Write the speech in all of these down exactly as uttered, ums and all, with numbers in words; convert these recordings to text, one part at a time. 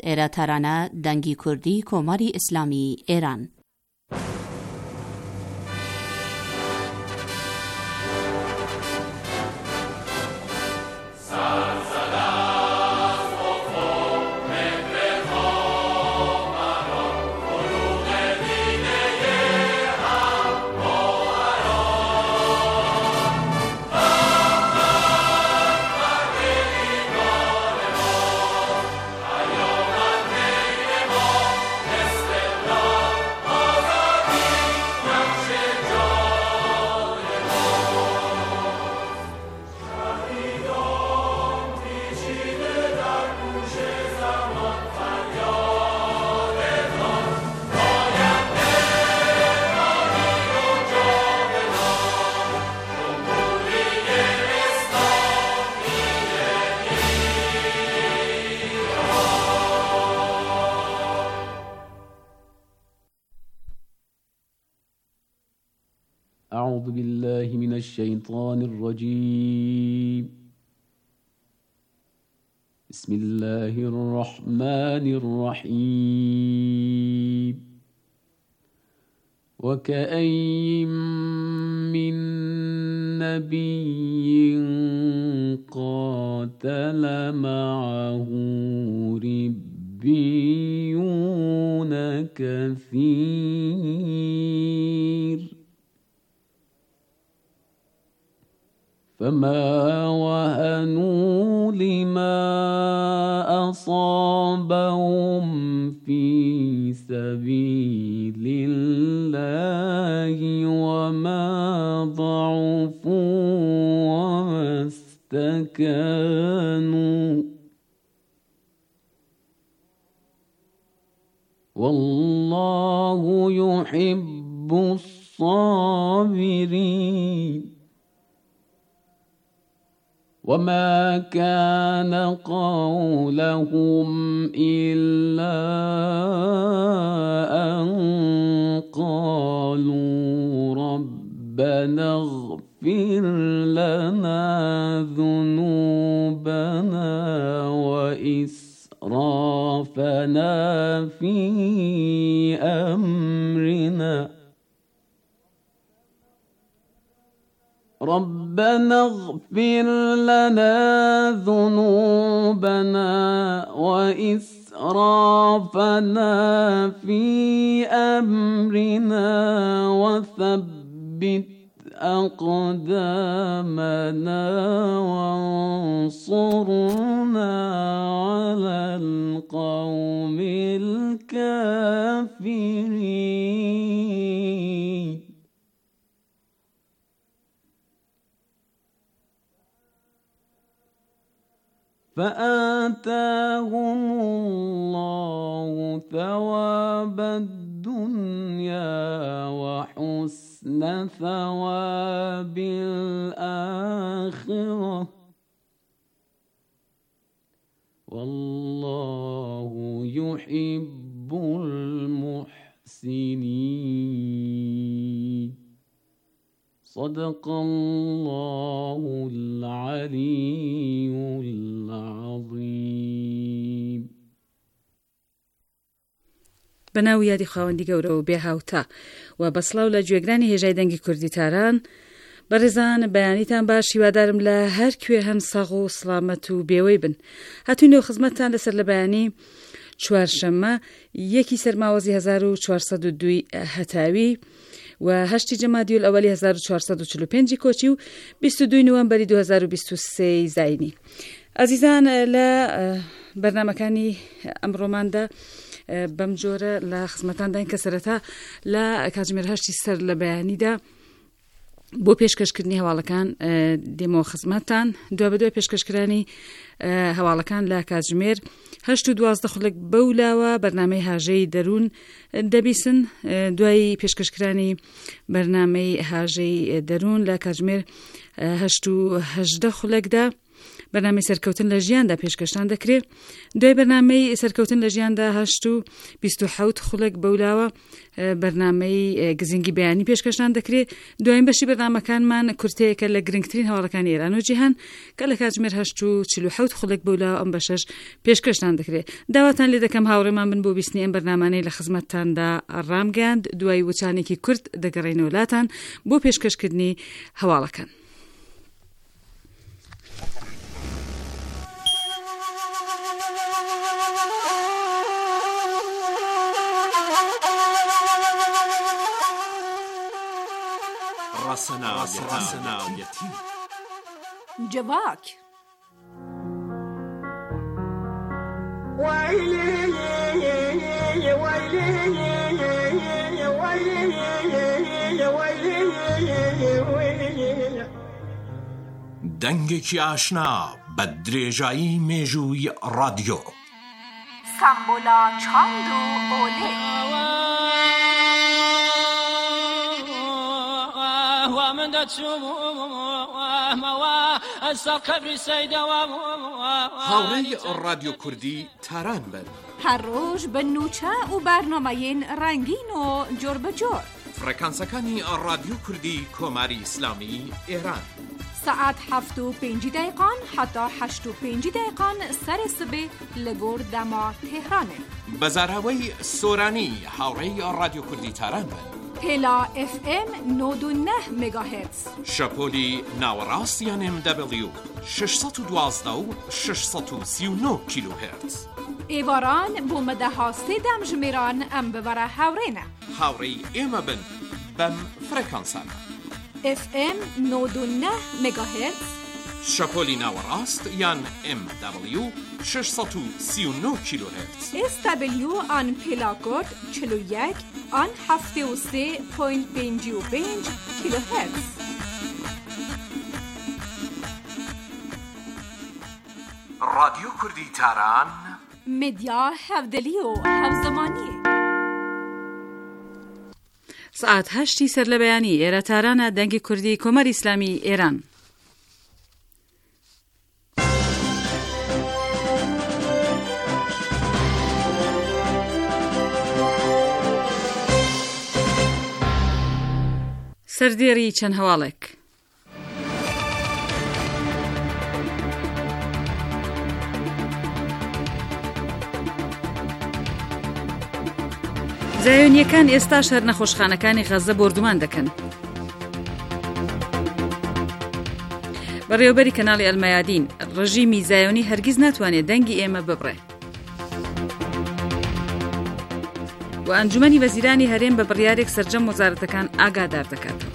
ایراترانه دنگی کردی کماری اسلامی ایران. أعوذ بالله من الشيطان الرجيم. بسم الله الرحمن الرحيم. وكأين من نبي قاتل معه ربيون كثير فما وهنوا لما أصابهم في سبيل الله وما ضعفوا وما استكانوا والله يحب الصابرين. وما كان قولهم إلا أن قالوا ربنا اغفر لنا ذنوبنا وإسرافنا في أمرنا ربنا اغفر لنا ذنوبنا وإسرافنا في أمرنا وثبت أقدامنا وانصرنا على القوم الكافرين. فآتاهم الله ثواب الدنيا وحسن ثواب الآخرة والله يحب المحسنين. صدق الله العلي العظيم. بەناو یادی خاوەندی گەورە و بێهاوتا و بەسڵاو لە گوێگرانی هێژای دەنگی کوردی تاران. بەڕێزان بەیانیتان باش، هیوادارم لە هەر کوێ هەن ساغ و سڵامەت و بێوەی بن. هاتوینەوە خزمەتتان لەسەر لە بەیانی چوارشەممە یەکی سەرماوەزی هەزار و چوارسەد و دوو هەتاوی و هەشتی جەمادی الئەوەلی هەزار و چوارسەد و چل و پێنج کۆچی و بیست و دوو نوەمبەری دوو هەزار و بیست و سێ زاینی. ئازیزان، لە بەرنامەکانی ئەمڕۆماندا بەم جۆرە لە خزمەتانداین کە سەرەتا لە کاتژمێر هەشتی سەر لە بەیانیدا بۆ پێشکەشکردنی هەواڵەکان دێمەوە خزمەتتان. دوا بەدوای پێشکەشکرانی هەواڵەکان لە کاتژمێر هەشت و دوازدە خولێک بەولاوە بەرنامەی هاژەی دەروون دەبیسن. دوای پێشکەشکرانی بەرنامەی هاژەی دەروون لە کاتژمێر هەشت و هەژدە خولێکدا بەرنامەی سەرکەوتن لە ژیاندا پێشکەشتان دەکرێت. دوای بەرنامەی سەرکەوتن لە ژیاندا هەشت و بیست و حەوت خولەک بەولاوە بەرنامەی گزینگی بەیانی پێشکەشتان دەکرێت. دوایین بەشی بەرنامەکانمان کورتەیەکە لە گرنگترین هەواڵەکانی ئێران و جیهان کە لە کاتژمێر هەشت و چل و حەوت خولەک بەولاوە ئەم بەشەش پێشکەشتان دەکرێت. داواتان لێ دەکەم هاوڕێمان بن بۆ بیستنی ئەم بەرنامانەی لە خزمەتتاندا ڕامگەاند. دوای وچانێکی کورت دەگەڕێنەوە لاتان بۆ پێشکەشکردنی هەواڵەکان. ڕەسەناویەتی جواک دەنگێکی ئاشنا بە درێژایی مێژووی ڕادیۆ سامبۆلا چاند و ئۆلێ هاوڕێی ڕادیۆ کوردی تاران بن هەر ڕۆژ بە نوچە و بەرنامەیەن ڕەنگین و جۆر بەجۆر فڕەکانسەکانی ڕادیۆ کوردی کۆماری ئیسلامی ئێران سعات هەفت و پێنج دقیقان حتا هەشت و پێنج دقیقان سەرێ سبێ لە گۆر دەما تێهرانێ بەزاراوەی سۆرانی هاوڕێی ڕادیۆ کوردی تاران بن هێلا ئف ئێم نۆد و نە مێگاهێرتز شەپۆلی ناوەڕاست یان ئێم دەبلیو شەشسەد و دوازدە و شەشسەد و سی و نۆ کیلۆهێرتز ئێواران بۆ مەدەها سێدەم ژمێران ئەم ببەرە هاوڕێنە هاوڕێی ئێمە بن بەم فرەکانسانە ئف ئێم نۆد و نە مێگاهێرتز شەپۆلی ناوەڕاست یان ئێم دەبلیو شەشسەد و سی و نۆ کیلۆهێرتز ئێس دەبلیو ئان پێلاکۆرد چل و یەک ئان هەفتێ و سێ پۆینت پێنج و پێنج کیلۆهێرتز ڕادیۆ کوردی تاران مدیا هەودەلی و هەوزەمانی سعات هەشتی سەر لە بەیانی ئێرە تارانە دەنگی کوردی کۆمەری ئیسلامی ئێران. سەردێڕی چەند هەواڵێک. زایۆنیەکان ئێستا شەر نەخۆشخانەکانی غەزە بۆردومان دەکەن. بەڕێوەبەری کەناڵی ئەلمەیادین ڕژیمی زایۆنی هەرگیز ناتوانێت دەنگی ئێمە ببڕێ. و ئەنجومەنی وەزیرانی هەرێم بە بڕیارێک سەرجەم وەزارەتەکان ئاگادار دەکاتەوە.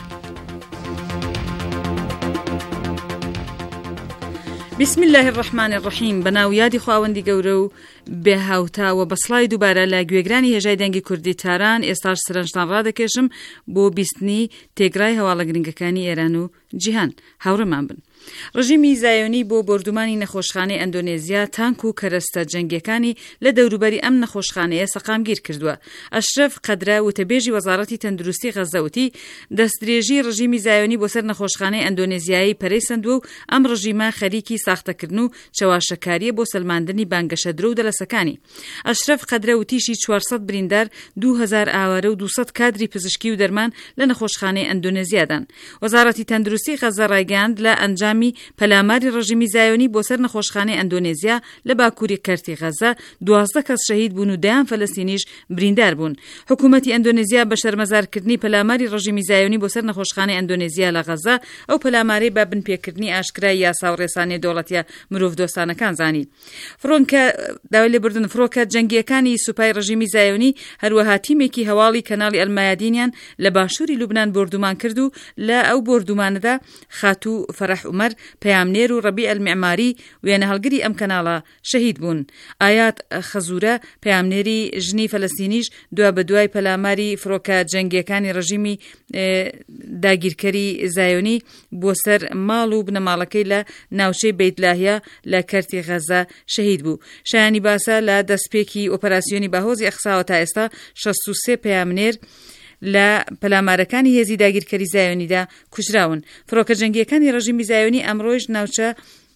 بسم الله الرحمن الرحیم. بەناو یادی خواوەندی گەورە و بێهاوتا و بەسڵای دووبارە لە گوێگرانی هێژای دەنگی کوردی تاران ئێستاش سەرنجتان ڕادەکێشم بۆ بیستنی تێگرای هەواڵە گرنگەکانی ئێران و جیهان. هاوڕێمان بن. ڕژیمی زایۆنی بۆ بردومانی نەخۆشخانەی ئەندۆنێزیا تانک و کەرەستە جەنگیەکانی لە دەوروبەری ئەم نەخۆشخانەیە سەقامگیر کردووە. ئەشرەف قەدرە وتەبێژی وەزارەتی تەندروستی غەزەوتی دەستدرێژی ڕژیمی زایۆنی بۆ سەر نەخۆشخانەی ئەندۆنێزیایی پەرەی سندووە و ئەم ڕژیمە خەریکی ساختەکردن و چاواشەکاریە بۆ سەلماندنی بانگەشە درۆ و دەلەسەکانی. ئەشرەف قەدرە وتیشی چوارسەد بریندار دوو هەزار ئاوارە و دووسەد کادری پزیشکی و دەرمان لە نەخۆشخانەی ئەندۆنێزیادان. وەزارەتی تەندروستی غەزە ڕایگەاند لە ئەنجامی پەلاماری ڕژیمی زایۆنی بۆ سەر نەخۆشخانەی ئەندۆنێزیا لە باکووری کەرتی غەزە دوازدە کەس شەهید بوون و دەیان فەلەستینیش بریندار بوون. حکوومەتی ئەندۆنێزیا بە شەرمەزارکردنی پەلاماری ڕژیمی زایۆنی بۆ سەر نەخۆشخانەی ئەندۆنێزیا لە غەزە ئەو پەلامارەی بە بنپێکردنی ئاشکرای یاسا و ڕێسانی دەوڵەتیە مرۆڤ دۆستانەکان زانی. فڕۆنکە داوای لێبوردن فڕۆکە جەنگیەکانی سوپای ڕژیمی زایۆنی هەروەها تیمێکی هەواڵی کەناڵی ئەلمەیادینیان لە باشووری لوبنان بردومان کرد و لە ئەو بردومانەدا خاتوو فەرەح عومەر پەیامنێر و ڕەبیع ئەلمعماری وێنە هەڵگری ئەم کەناڵە شەهید بوون. ئایات خەزورە پەیامنێری ژنی فەلەستینیش دوا بە دوای پەلاماری فڕۆکە جەنگیەکانی ڕژیمی داگیرکەری زایۆنی بۆ سەر ماڵ و بنەماڵەکەی لە ناوچەی بەیتلاهیا لە کەرتی غەزە شەهید بوو. شایانی باسە لە دەستپێکی ئۆپەراسیۆنی باهۆزی ئەخساوە تا ئێستا شەست و سێ پەیامنێر لە پەلامارەکانی هێزی داگیرکەری زایۆنیدا کوژراون. فڕۆکە جەنگیەکانی ڕژیمی زایۆنی ئەمڕۆژ ناوچە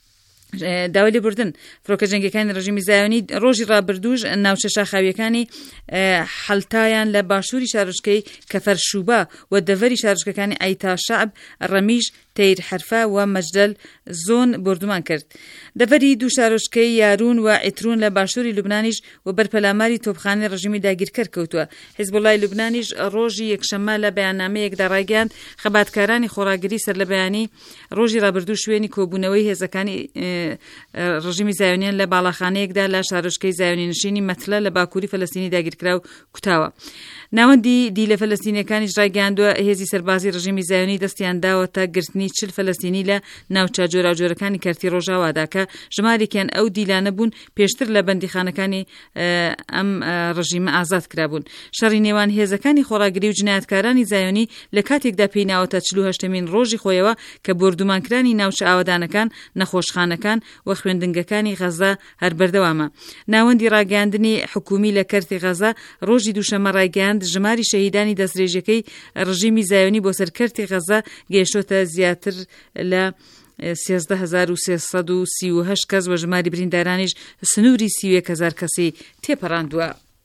داوای لێبوردن فڕۆکە جەنگیەکانی ڕژیمی زایۆنی ڕۆژی ڕابردووش ناوچە شاخاویەکانی حەلتایان لە باشووری شارۆچکەی کەفەرشوبا و دەڤەری شارۆچکەکانی ئەیتا شەعب ڕەمیژ تەیر حەرفە و مەجدەل زۆن بردومان کرد. دەڤەری دوو شارۆچکەی یارون و عیترون لە باشووری لوبنانیش و بەرپەلاماری تۆپخانەی ڕژیمی داگیرکەر کەوتووە. حیزبوڵای لوبنانیش ڕۆژی یەکشەممە لە بەیاننامەیەکدا ڕایگەیاند خەباتکارانی خۆراگری سەر لە بەیانی ڕۆژی ڕابردوو شوێنی کۆبوونەوەی هێزەکانی ڕژیمی زایۆنیان لە باڵاخانەیەکدا لە شارۆچکەی زایۆنی نشینی مەتلە لە باکووری فەلەستینی داگیرکرا و کوتاوە. ناوەندی دیلە فەلەستینیەکانیش ڕایگەیاندووە هێزی سەربازی ڕژیمی زایۆنی دەستیان داوەتە گرتنی چل فەلەستینی لە ناوچە جۆراوجۆرەکانی کەرتی ڕۆژاوادا کە ژمارێکیان ئەو دیلانە بوون پێشتر لە بەندیخانەکانی ئەم ڕژیمە ئازاد کرابوون. شەڕی نێوان هێزەکانی خۆراگری و جنایەتکارانی زایۆنی لە کاتێکدا پێیناوەتە چل و هەشتمین ڕۆژی خۆیەوە کە بردومانکرانی ناوچە ئاوادانەکان، نەخۆشخانەکان و خوێندنگەکانی غەزا هەر بەردەوامە. ناوەندی ڕاگەاندنی حکومی لە کەرتی غەزا ڕۆژی دووشەمە ڕایگەاند ژماری شەهیدانی دەستدرێژەکەی ڕژیمی زایۆنی بۆ سەر کەرتی غەزا گەیشتۆتە زیاتر لە سێزدە هەزار و سێسەد و سی و هەشت کەس و ژماری بریندارانیش سنووری سی و یەک هەزار کەسی تێپەڕاندووە.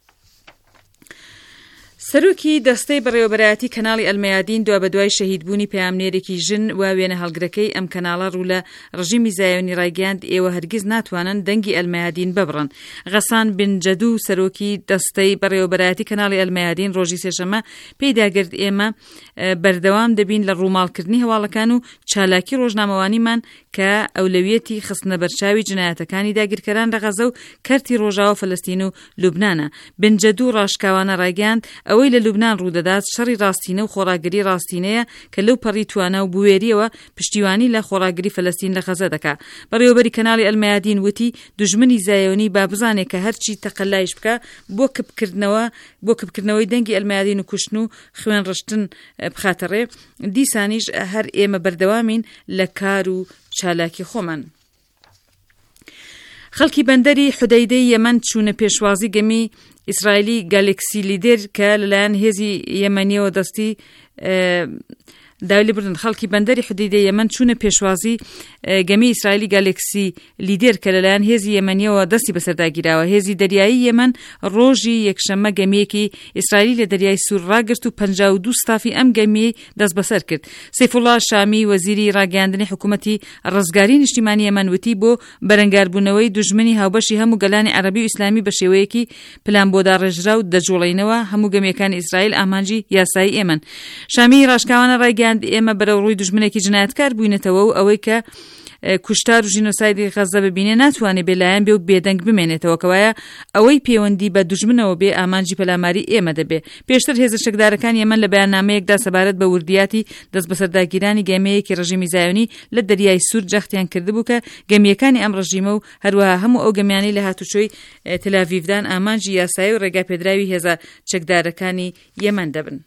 سەرۆکی دەستەی بەڕێوەبەرایەتی کەناڵی ئەلمەیادین دوا بە دوای شەهیدبوونی پەیامنێرێکی ژن و وێنە هەڵگرەکەی ئەم کەناڵە ڕوو لە ڕژیمی زایۆنی ڕایگەاند ئێوە هەرگیز ناتوانن دەنگی ئەلمەیادین ببڕن. غەسان بن جەدوو سەرۆکی دەستەی بەڕێوەبەرایەتی کەناڵی ئەلمەیادین ڕۆژی سێشەمە پێیداگرت ئێمە بەردەوام دەبین لە ڕووماڵکردنی هەواڵەکان و چالاکی ڕۆژنامەوانیمان کە ئەولەویەتی خستنە بەرچاوی جنایەتەکانی داگیرکەران لە غەزە و کەرتی ڕۆژاوە فەلەستین و لوبنانە. بن جەدوو ڕاشکاوانە ڕایگەاند ئەوەی لە لوبنان ڕوودەدات شەڕی ڕاستینە و خۆراگری ڕاستینەیە کە لەو پەڕی توانە و بوێریەوە پشتیوانی لە خۆراگری فەلەستین لە غەزە دەکا. بەڕێوەبەری کەناڵی ئەلمەیادین وتی دوژمنی زایۆنی با بزانێت کە هەرچی تەقەلایش بکە بۆ کپکردنەوە بۆ کپکردنەوەی دەنگی ئەلمەیادین و کوشتن و خوێن ڕشتن بخاتەڕێ. دیسانیش هەر ئێمە بەردەوامین لە کار و چالاکی خۆمان. خەڵکی بەندەری حودەیدەی یەمەن چوونە پێشوازی گەمی ئیسرائیلی گالێکسی لیدر کە لەلایەن هێزی یەمەنیەوە دەستی داوای لێبوردن خەڵکی بەندەری حودەیدەی یەمەن چوونە پێشوازی گەمی ئیسرائیلی گالێکسی لیدر کە لەلایەن هێزی یەمەنیەوە دەستی بەسەرداگیراوە. هێزی دەریایی یەمەن ڕۆژی یەکشەممە گەمیەکی ئیسرائیلی لە دەریای سوور ڕاگرت و پەنجا و دوو ستافی ئەم گەمیەی دەست بەسەر کرد. سەیفوڵڵا شامی وەزیری ڕاگەاندنی حکوومەتی ڕزگاری نیشتیمانی یەمەن وتی بۆ بەرەنگاربوونەوەی دوژمنی هاوبەشی هەموو گەلانی عەرەبی و ئیسلامی بە شێوەیەکی پلان بۆ داڕێژرا و دەجوڵینەوە هەموو گەمیەکانی ئیسرائیل ئامانجی یاسایی ئێمەن. شامی ڕاشکاوانە ڕایگەاند ئێمە بەرەو ڕووی دوژمنێکی جنایەتکار بووینەتەوە و ئەوەی کە کوشتار و ژینۆسایدی غەزە ببینێ ناتوانێت بێلایەن بێ و بێدەنگ بمێنێتەوە کەوایە ئەوەی پەیوەندی بە دوژمنەوە بێ ئامانجی پەلاماری ئێمە دەبێ. پێشتر هێزە شەکدارەکان یەمەن لە بەیاننامەیەکدا سەبارەت بە وردیاتی دەست بەسەرداگیرانی گەمەیەکی ڕژیمی زایۆنی لە دەریای سوور جەختیان کردبوو کە گەمیەکانی ئەم ڕژیمە و هەروەها هەموو ئەو گەمیانی لە هاتوچۆی تەل‌ئاڤیڤدان ئامانجی یاسایی و ڕێگاپێدراوی هێزە چەکدارەکانی یەمەن دەبن.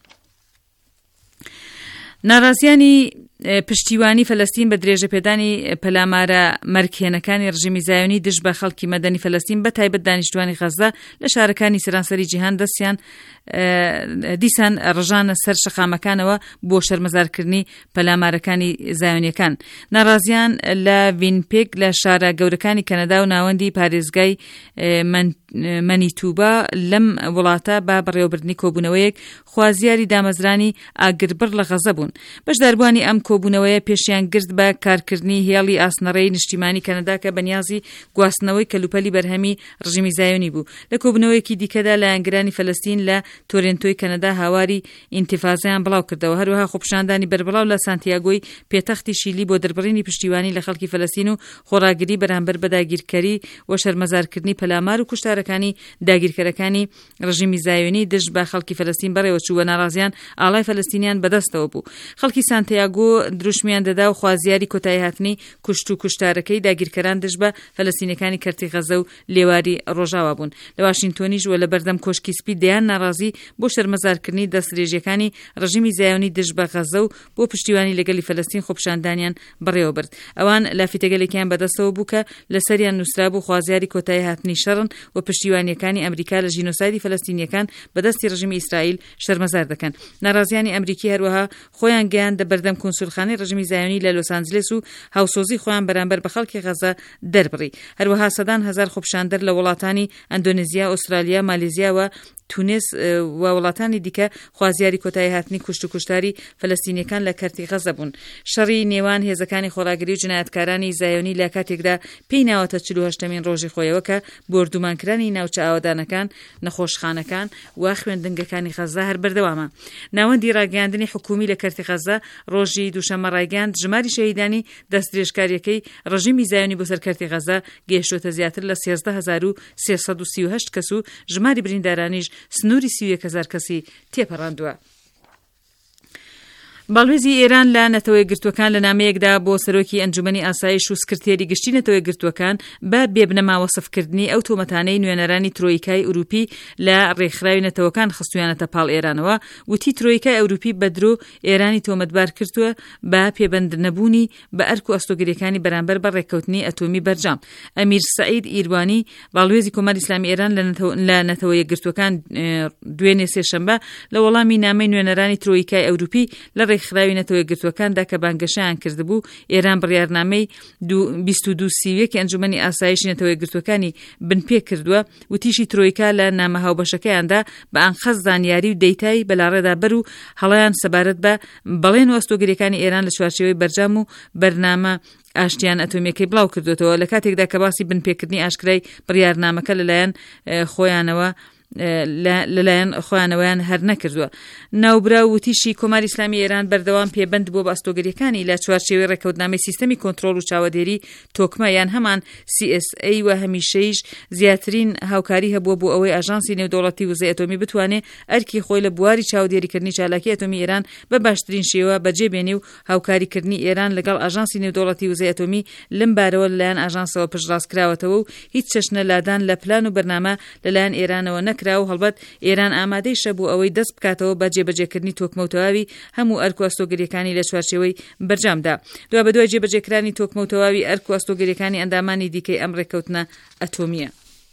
ناڕازیانی پشتیوانی فەلەستین بە درێژەپێدانی پەلامارە مەرکێنەکانی ڕژیمی زایۆنی دژ بە خەڵکی مەدەنی فەلەستین بە تایبەت دانیشتوانی غەزە لە شارەکانی سەرانسەری جیهان دەستیان دیسان ڕژانە سەر شەقامەکانەوە بۆ شەرمەزارکردنی پەلامارەکانی زایۆنیەکان. ناڕازیان لە ڤینپێک لە شارە گەورەکانی کەنەدا و ناوەندی پارێزگای مەنیتوبا لەم وڵاتە با بەڕێوەبردنی کۆبوونەوەیەک خوازیاری دامەزرانی ئاگربڕ لە غەزە بوون. بەشداربووانی ئەم کۆبوونەوەیە پێشیان گرت بە کارکردنی هێڵی ئاسنەڕێی نیشتیمانی کەنەدا کە بەنیازی گواستنەوەی کەلوپەلی بەرهەمی ڕژیمی زایۆنی بوو. لە کۆبوونەوەیەکی دیکەدا لایەنگرانی فەلەستین لە تۆرێنتۆی کەنەدا هاواری ئینتیفازەیان بڵاو کردەوە. هەروەها خۆپیشاندانی بەربڵاو لە سانتیاگۆی پێتەختی شیلی بۆ دەربڕینی پشتیوانی لە خەڵکی فەلەستین و خۆراگری بەرامبەر بە داگیرکەری و شەرمەزارکردنی پەلامار و کوشتارەکانی داگیرکەرەکانی ڕژیمی زایۆنی دژ بە خەڵکی فەلەستین بەڕێوە چووە. ناڕازیان ئاڵای فەلەستینیان بەدەستەوە بوو. خەڵکی سانتیاگۆ دروشمیان دەدا و خوازیاری کۆتایی هاتنی کوشت و کوشتارەکەی داگیرکەران دژ بە فەلەستینەکانی کەرتی غەزە و لێواری ڕۆژاوا بوون. لە واشنگتۆنیش و لە بەردەم کۆشکی سپی دەیان ناڕازی بۆ شەرمەزارکردنی دەستدرێژیەکانی ڕژیمی زایۆنی دژ بە غەزە و بۆ پشتیوانی لەگەلی فەلەستین خۆپیشاندانیان بەڕێوە برد. ئەوان لافیتەگەلێکیان بەدەستەوە بوو کە لەسەریان نووسرا بوو خوازیاری کۆتایی هاتنی شەڕن و پشتیوانیەکانی ئەمریکا لە ژینۆسایدی فەلەستینیەکان بەدەستی ڕژیمی ئیسرائیل شەرمەزار دەکەن. ناڕازیانی ئەمریکی هەروەها خۆیان گەیاندە بەردەم کۆنسول سەرسوورخانەی ڕژمی زایۆنی لە لۆس ئانجلس و هاوسۆزی خۆیان بەرامبەر بە خەڵکی غەزە دەربڕی. هەروەها سەدان هەزار خۆپیشاندەر لە وڵاتانی ئەندۆنێزیا، ئوسترالیا، مالیزیا و تونس و وڵاتانی دیکە خوازیاری کۆتایی هاتنی کوشت و کوشتاری فەلەستینیەکان لە کەرتی غەزە بوون. شەڕی نێوان هێزەکانی خۆراگری و جنایەتکارانی زایۆنی لە کاتێکدا پێی ناوەتە چل و هەشتەمین ڕۆژی خۆیەوە کە بردومانکردنی ناوچە ئاوادانەکان، نەخۆشخانەکان و خوێندنگەکانی غەزە هەر بەردەوامە. ناوەندی ڕاگەیاندنی حکومی لە کەرتی غەزە ڕۆژی دووشەممە ڕایگەاند ژماری شەهیدانی دەستدرێژکاریەکەی ڕژیمی زایۆنی بۆ سەر کەرتی غەزە گەیشتووەتە زیاتر لە سێزدە هەزار و سێسەد و سی و هەشت کەس و ژماری بریندارانیش سنووری سی و یەک هەزار کەسی تێپەڕاندووە. باڵێزی ئێران لە نەتەوەی گرتوەکان لە نامەیەکدا بۆ سەرۆکی ئەنجومەنی ئاسایش و سکرتێری گشتی نەتەوەی گرتوەکان بە بێبنەما وەسفکردنی ئەو تۆمەتانەی نوێنەرانی ترۆیکای ئوروپی لە ڕێکخراوی نەتەوەکان خستویانەتە پاڵ ئێرانەوە، وتی ترۆیکای ئەوروپی بە درۆ ئێرانی تۆمەتبار کردووە بە پێبەند نەبوونی بە ئەرک و ئەستۆگەریەکانی بەرامبەر بە ڕێککەوتنی ئەتۆمی بەرجام. ئەمیر سەعید ئیروانی باڵێزی کۆماری ئیسلامی ئێران لە نەتەوەی گرتوەکان دوێنێ سێشەمبە لە وەڵامی نامەی نوێنەرانی ترۆیکای ئەوروپی لە ڕێکخراوی نەتەوەی گرتوەکاندا کە بانگەشەیان کردبوو ئێران بڕیارنامەی بیست و دوو سی و یەک ئەنجومەنی ئاسایشی نەتەوەی گرتوەکانی بنپێ کردووە و تیشی ترۆیکا لە نامە هاوبەشەکەیاندا بە ئەنخەس زانیاری و دەیتای بەلاڕێدا بەر و هەڵەیان سەبارەت بە بەڵێن و ئەستۆگەریەکانی ئێران لە چوارچێوەی بەرجام و بەرنامە ئاشتیان ئەتۆمیەکەی بڵاو کردوێتەوە لە کاتێکدا کە باسی بنپێکردنی ئاشکرای بڕیارنامەکە لەلایەن خۆیانەوە لەلایەن خۆیانەوەیان هەر نەکردووە. ناوبرا و تیشی کۆماری ئیسلامی ئێران بەردەوام پێبند بووە بە ئەستۆگەریەکانی لە چوارچێوەی ڕێکەوتنامەی سیستەمی کۆنتڕۆڵ و چاوەدێری تۆکمە یان هەمان سی ئێس ئەی و هەمیشەیش زیاترین هاوکاری هەبووە بۆ ئەوەی ئاژانسی نێودەوڵەتی وزەی ئەتۆمی بتوانێت ئەرکی خۆی لە بواری چاودێریکردنی چالاکی ئەتۆمی ئێران بە باشترین شێوە بەجێبێنێ و هاوکاریکردنی ئێران لەگەڵ ئاژانسی نێودەوڵەتی وزەی ئەتۆمی لەم بارەوە لەلایەن ئاژانسەوە پشتڕاستکراوەتەوە و هیچ چەشنە لادان لە پلان و بەرنامە لەلایەن ئێرانەوە نەکرا و هەڵبەت ئێران ئامادەی شەبوو ئەوەی دەست بکاتەوە بە جێبەجێکردنی تۆکمە و تەواوی هەموو ئەرک و ئەستۆگەریەکانی لە چوارچێوەی بەرجامدا. دوا بەدوای جێبەجێکرانی تۆکمە و تەواوی ئەرک و ئەستۆگەریەکانی ئەندامانی دیکەی ئەم ڕێکەوتنە ئەتۆمیە.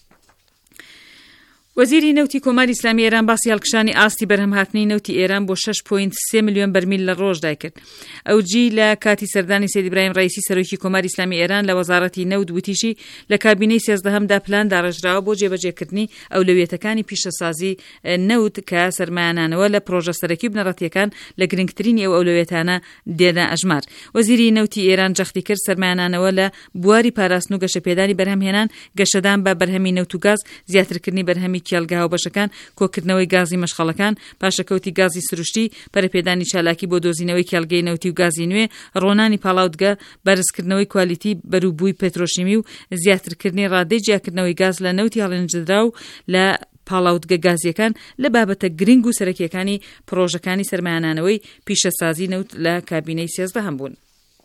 وەزیری نەوتی کۆماری ئیسلامی ئێران باسی هەڵکشانی ئاستی بەرهەمهاتنی نەوتی ئێران بۆ شش پۆینت سێ ملیۆن بەرمیل لە ڕۆژدای کرد. ئەوجی لە کاتی سەردانی سەید ئیبراهیم ڕەیسی سەرۆکی کۆماری ئیسلامی ئێران لە وەزارەتی نەوت وتیشی لە کابینەی سێزدەهەمدا پلان داڕێژراوە بۆ جێبەجێکردنی ئەولەویەتەکانی پیشەسازی نەوت کە سەرمایانانەوە لە پرۆژە سەرەکی بنەڕەتیەکان لە گرنگترینی ئەو ئەولەویەتانە دێنە ئەژمار. وەزیری نەوتی ئێران جەختی کرد سەرمایانانەوە لە بواری پاراستن و گەشەپێدانی بەرهەمهێنان، گەشەدان بە بەرهەمی نەوت و گاز، زیاترکردنی بەرهەمی کێڵگا و بەشەکان، کۆکردنەوەی گازی مەشخەڵەکان، پاشەکەوتی گازی سروشتی، پەرەپێدانی چالاکی بۆ دۆزینەوەی کێڵگەی نەوتی و گازی نوێ، ڕۆنانی پاڵاودگە، بەرزکردنەوەی کوالیتی بەروبووی پێترۆشیمی و زیاترکردنی ڕادەی جیاکردنەوەی گاز لە نەوتی هەڵێنجدرا و لە پاڵاودگە گازیەکان لە بابەتە گرنگ و سەرەکیەکانی پرۆژەکانی سەرمایانانەوەی پیشەسازی نەوت لە کابینەی سێزدەهەم بوون.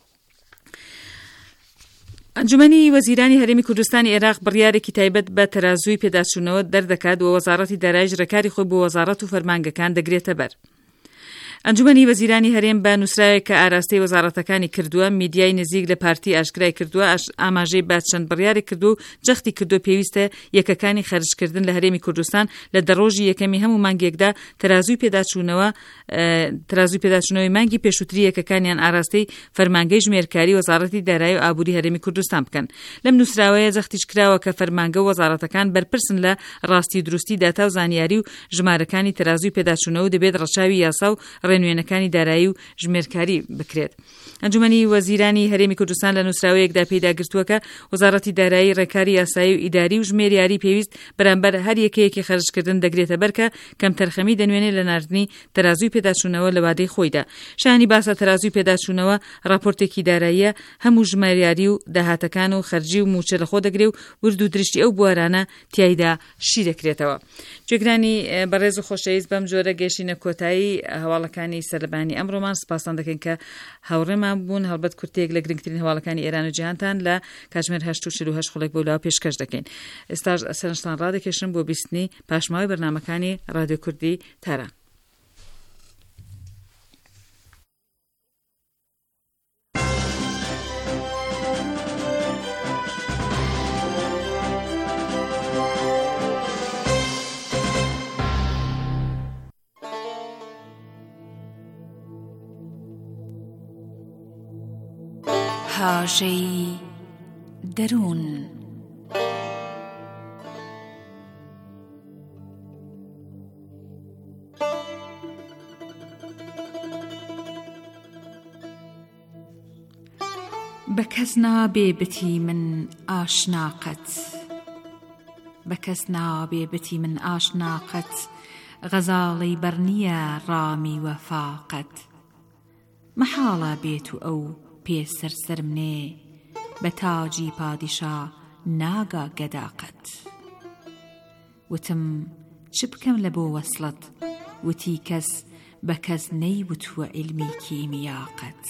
ئەنجومەنی وەزیرانی هەرێمی کوردستانی عێراق بڕیارێکی تایبەت بە تەرازووی پێداچوونەوە دەردەکات و وەزارەتی دارایی ڕێکاری خۆی بۆ وەزارەت و فەرمانگەکان دەگرێتە بەر. ئەنجومەنی وەزیرانی هەرێم بە نووسراوێک کە ئاراستەی وەزارەتەکانی کردووە میدیای نزیک لە پارتی ئاشکرای کردووە ئاماژەی بچەند بڕیاری کردو و جەختی کردو پێویستە یەکەکانی خەرجکردن لە هەرێمی کوردستان لە دەڕۆژی یەکەمی هەموو مانگێکدا تەرازووی پێداچوونەوە تەرازووی پێداچوونەوەی مانگی پێشووتری یەکەکانیان ئاراستەی فەرمانگەی ژمێرکاری وەزارەتی دارایی و ئابووری هەرێمی کوردستان بکەن. لەم نووسراوەیە جەختیش کراوە کە فەرمانگە وەزارەتەکان بەرپرسن لە ڕاستی دروستی داتا و زانیاری و ژمارەکانی تەرازووی پێداچوونەوە دەبێت ڕەچاوی یاسا و ڕێنوێنەکانی دارایی و ژمێرکاری بکرێت. ئەنجومەنی وەزیرانی هەرێمی کوردستان لە نووسراوەیەکدا پێداگرتووە کە وەزارەتی دارایی ڕێکاری یاسایی و ئیداری و ژمێریاری پێویست بەرامبەر هەر یەکەیەکی خەرجکردن دەگرێتە بەرکە کەم تەرخەمی دەنوێنێت لە ناردنی تەرازووی پێداچوونەوە لە وادەی خۆیدا. شانی باسە تەرازووی پێداچوونەوە راپۆرتێکی داراییە هەموو ژمێریاری و داهاتەکان و خەرجی و موچە لە خۆ دەگرێ و ورد و درشتی ئەو بوارانە تیایدا شی دەکرێتەوە. گوێگرانی بەڕێز و خۆشەویست بەم جۆرە گەیشتینە کۆتایی هەواڵەکانی سەرلەبانی ئەمڕۆمان سپاسان دەکەین کە هاوڕێمان بوون. هەڵبەت کورتێک لە گرنگترین هەواڵەکانی ئێران و جیهانتان لە کاتژمێر هەشت و چل و هەشت خولێک بۆلاوە پێشکەش دەکەین. ئێستاش سەرنجتان ڕادەکێشم بۆ بیستنی پاشماوەی بەرنامەکانی ڕادیۆ کوردی تاران. پاژەی دەروون. بە کەس نابێ بتی من ئاشناقەت، بە کەس نابێ بتی من ئاشناقەت، غەزاڵەی بەرنیە ڕامی وەفاقەت. مەحاڵە بێت و ئەو پێ سەرسەرمنێ، بە تاجی پادیشا ناگا گەداقەت. وتم چ بکەم لە بۆ وەسڵت، وتی کەس بە کەس نەیوتووە عیلمی کیمیاقەت.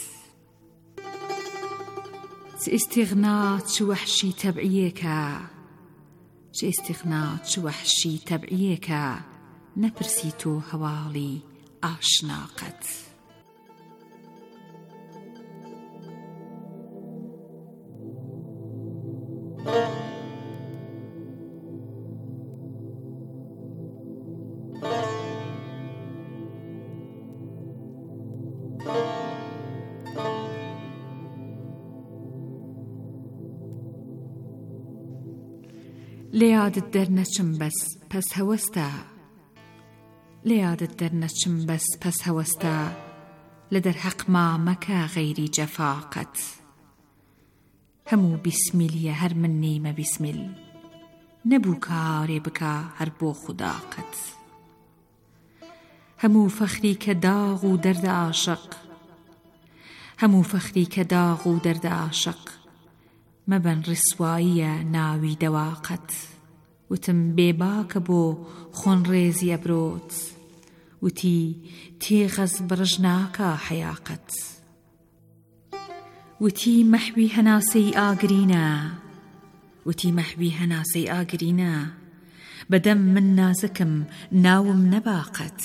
چ ئیستیغنا چ وەحشی تەبعیەکە، چ ئیستیغنا چ وەحشی تەبعیەکە، نەپرسی تۆ هەواڵی ئاشناقەت. لێیادت دەرنەچم بەس پەس هەوەستە، لێیادت دەرنەچم بەس پەس هەوەستە، لە دەرحەقما مەکە غەیری جەفاقەت. هەموو بیسمیلیە هەر من نیمە بیسمیل، نەبوو کارێ بکە هەر بۆ خوداقەت. هەموو فەخری کە داغ و دەردە عاشق، هەموو فەخری کە داغ و دەردە عاشق، مەبەن ڕسواییە ناوی دەواقەت. وتم بێباکە بۆ خۆنڕێزی ئەبرۆت، وتی تێغەز بڕژ ناکا حەیاقەت. وتی مەحوی هەناسەی ئاگرینە، وتی مەحوی هەناسەی ئاگرینە، بەدەم من نازکم ناوم نەباقەت.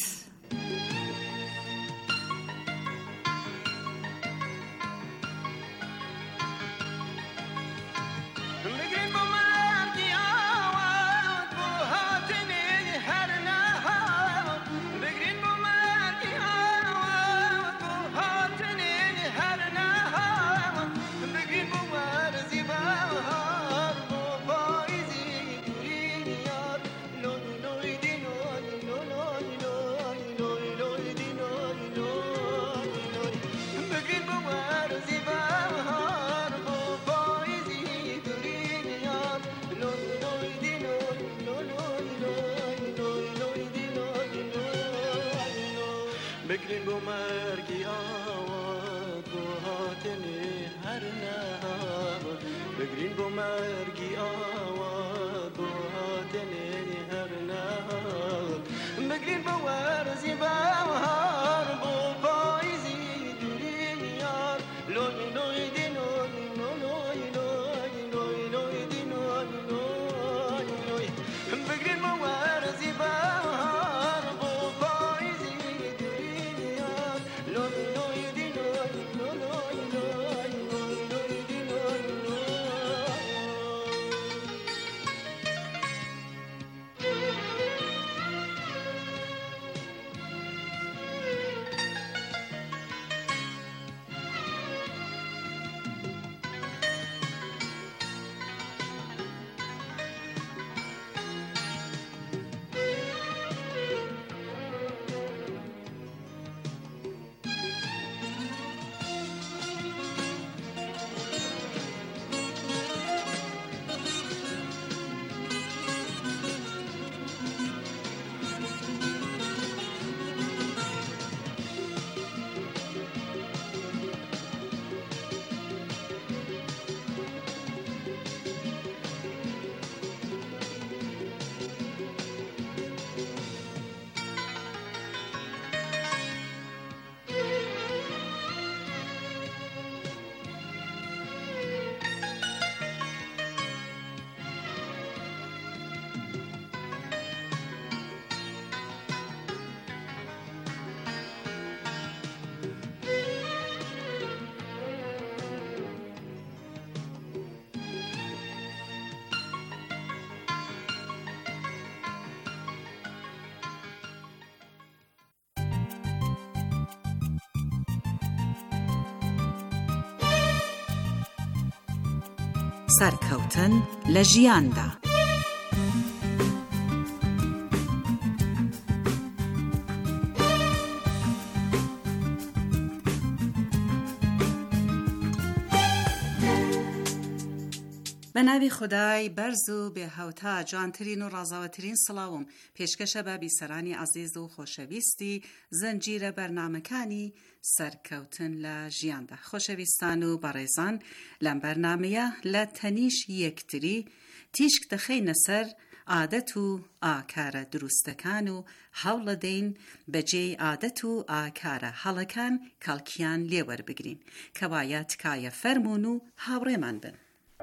بگرین بۆ مەرگی ئاوات بۆ هاتنێ هەر نەهات، بگرین بۆ مەرگی ئاوات بۆ هاتنێ هەر نەهات، بگرین بۆ وەرزی بەهار بۆ پاییزی دووری یار، لۆی لۆی دی لۆی لۆی لۆی لۆی لۆی دی لۆی لۆی لۆی، بگرین بۆ وەرزی بەهار بۆ پاییزی سەرکەوتن لە ژیاندا. بە ناوی خودای بەرز و بێهەوتا جوانترین و ڕازاوەترین سڵاوم پێشکەشە بە بیسەرانی عەزیز و خۆشەویستی زنجیرە بەرنامەکانی سەرکەوتن لە ژیاندا. خۆشەویستان و بەڕێزان، لەم بەرنامەیە لە تەنیش یەکتری تیشک دەخەینە سەر عادەت و ئاکارە دروستەکان و هەوڵ دەین بەجێی عادەت و ئاکارە هەڵەکان کەڵکیان لێوەربگرین کە وایە تکایە فەرمون و هاوڕێمان بن.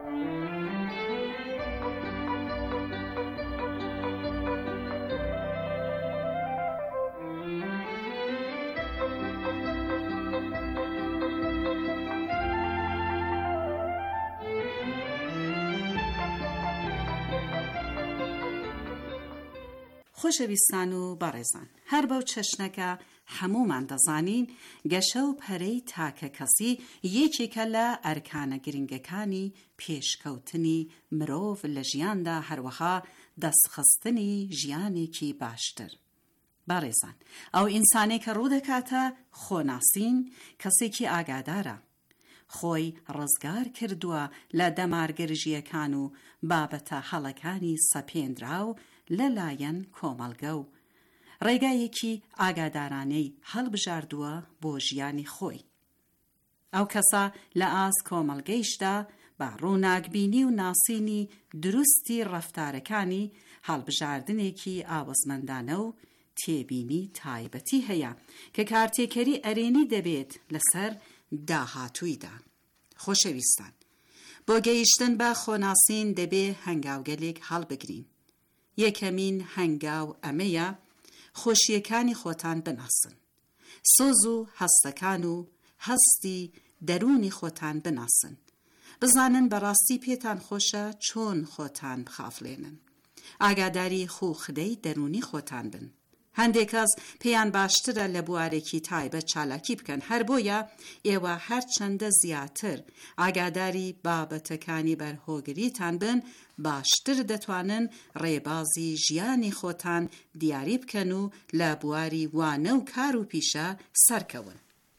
خۆشەویستان و بەڕێزان، هەر بەو چەشنەکە هەمومان دەزانین گەشە و پەرەی تاکە کەسی یەکێکە لە ئەرکانە گرنگەکانی پێشکەوتنی مرۆڤ لە ژیاندا، هەروەها دەستخستنی ژیانێکی باشتر. بەڕێزان، ئەو ئینسانێک کە ڕوودەکاتە خۆناسین کەسێکی ئاگادارە، خۆی ڕزگار کردووە لە دەمارگرژیەکان و بابەتە هەڵەکانی سەپێنراو لەلایەن کۆمەڵگە و ڕێگایەکی ئاگادارانەی هەڵبژاردووە بۆ ژیانی خۆی. ئەو کەسە لە ئاز کۆمەڵگەیشدا بە ڕووناکبینی و ناسینی دروستی ڕەفتارەکانی هەڵبژاردنێکی ئاوەزمەندانە و تێبینی تایبەتی هەیە کە کارتێکەری ئەرێنی دەبێت لەسەر داهاتوویدا. خۆشەویستان، بۆ گەیشتن بە خۆناسین دەبێ هەنگاوگەلێک هەڵبگرین. یەکەمین هەنگاو ئەمەیە خۆشیەکانی خۆتان بناسن، سۆز و هەستەکان و هەستی دەرونی خۆتان بناسن، بزانن بەڕاستی پێتان خۆشە چۆن خۆتان بخافڵێنن، ئاگاداری خوخدەی دەرونی خۆتان بن. هەندێک کەس پێیان باشترە لە بوارێکی تایبەت چالاکی بکەن، هەر بۆیە ئێوە هەر چەندە زیاتر ئاگاداری بابەتەکانی بەرهۆگریتان بن، باشتر دەتوانن ڕێبازی ژیانی خۆتان دیاری بکەن و لە بواری وانە و کار و پیشە سەرکەون.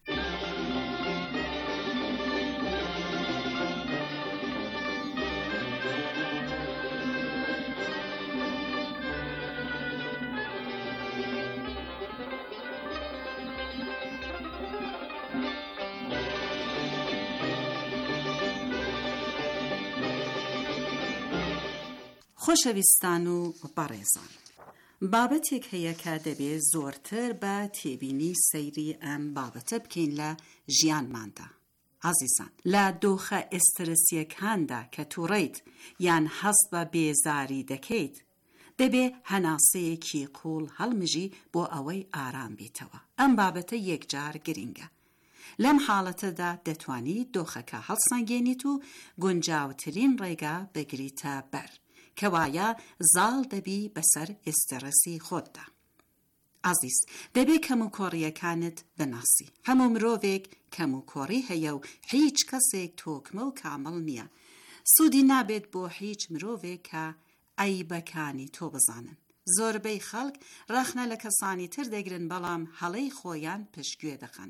خۆشەویستان و بەڕێزان، بابەتێک هەیە کە دەبێت زۆرتر بە تێبینی سەیری ئەم بابەتە بکەین لە ژیانماندا. عەزیزان، لە دۆخە ئێسترسیەکاندا کە تووڕیت یان هەست بە بێزاری دەکەیت، دەبێ هەناسەیەکی قوڵ هەڵمژی بۆ ئەوەی ئارام بیتەوە. ئەم بابەتە یەکجار گرنگە. لەم حاڵەتەدا دەتوانیت دۆخەکە هەڵسەنگێنیت و گونجاوترین ڕێگا بگریتە بەر، کەوایە زاڵ دەبی بەسەر ئێسترسی خۆتدا. عەزیز، دەبێ کەم و کۆڕیەکانت بناسی. هەموو مرۆڤێک کەم و کۆڕی هەیە و هیچ کەسێک تۆکمە و کامڵ نییە. سوودی نابێت بۆ هیچ مرۆڤێک کە عەیبەکانی تۆ بزانن. زۆربەی خەڵک ڕەخنە لە کەسانی تر دەگرن، بەڵام هەڵەی خۆیان پشتگوێ دەخەن.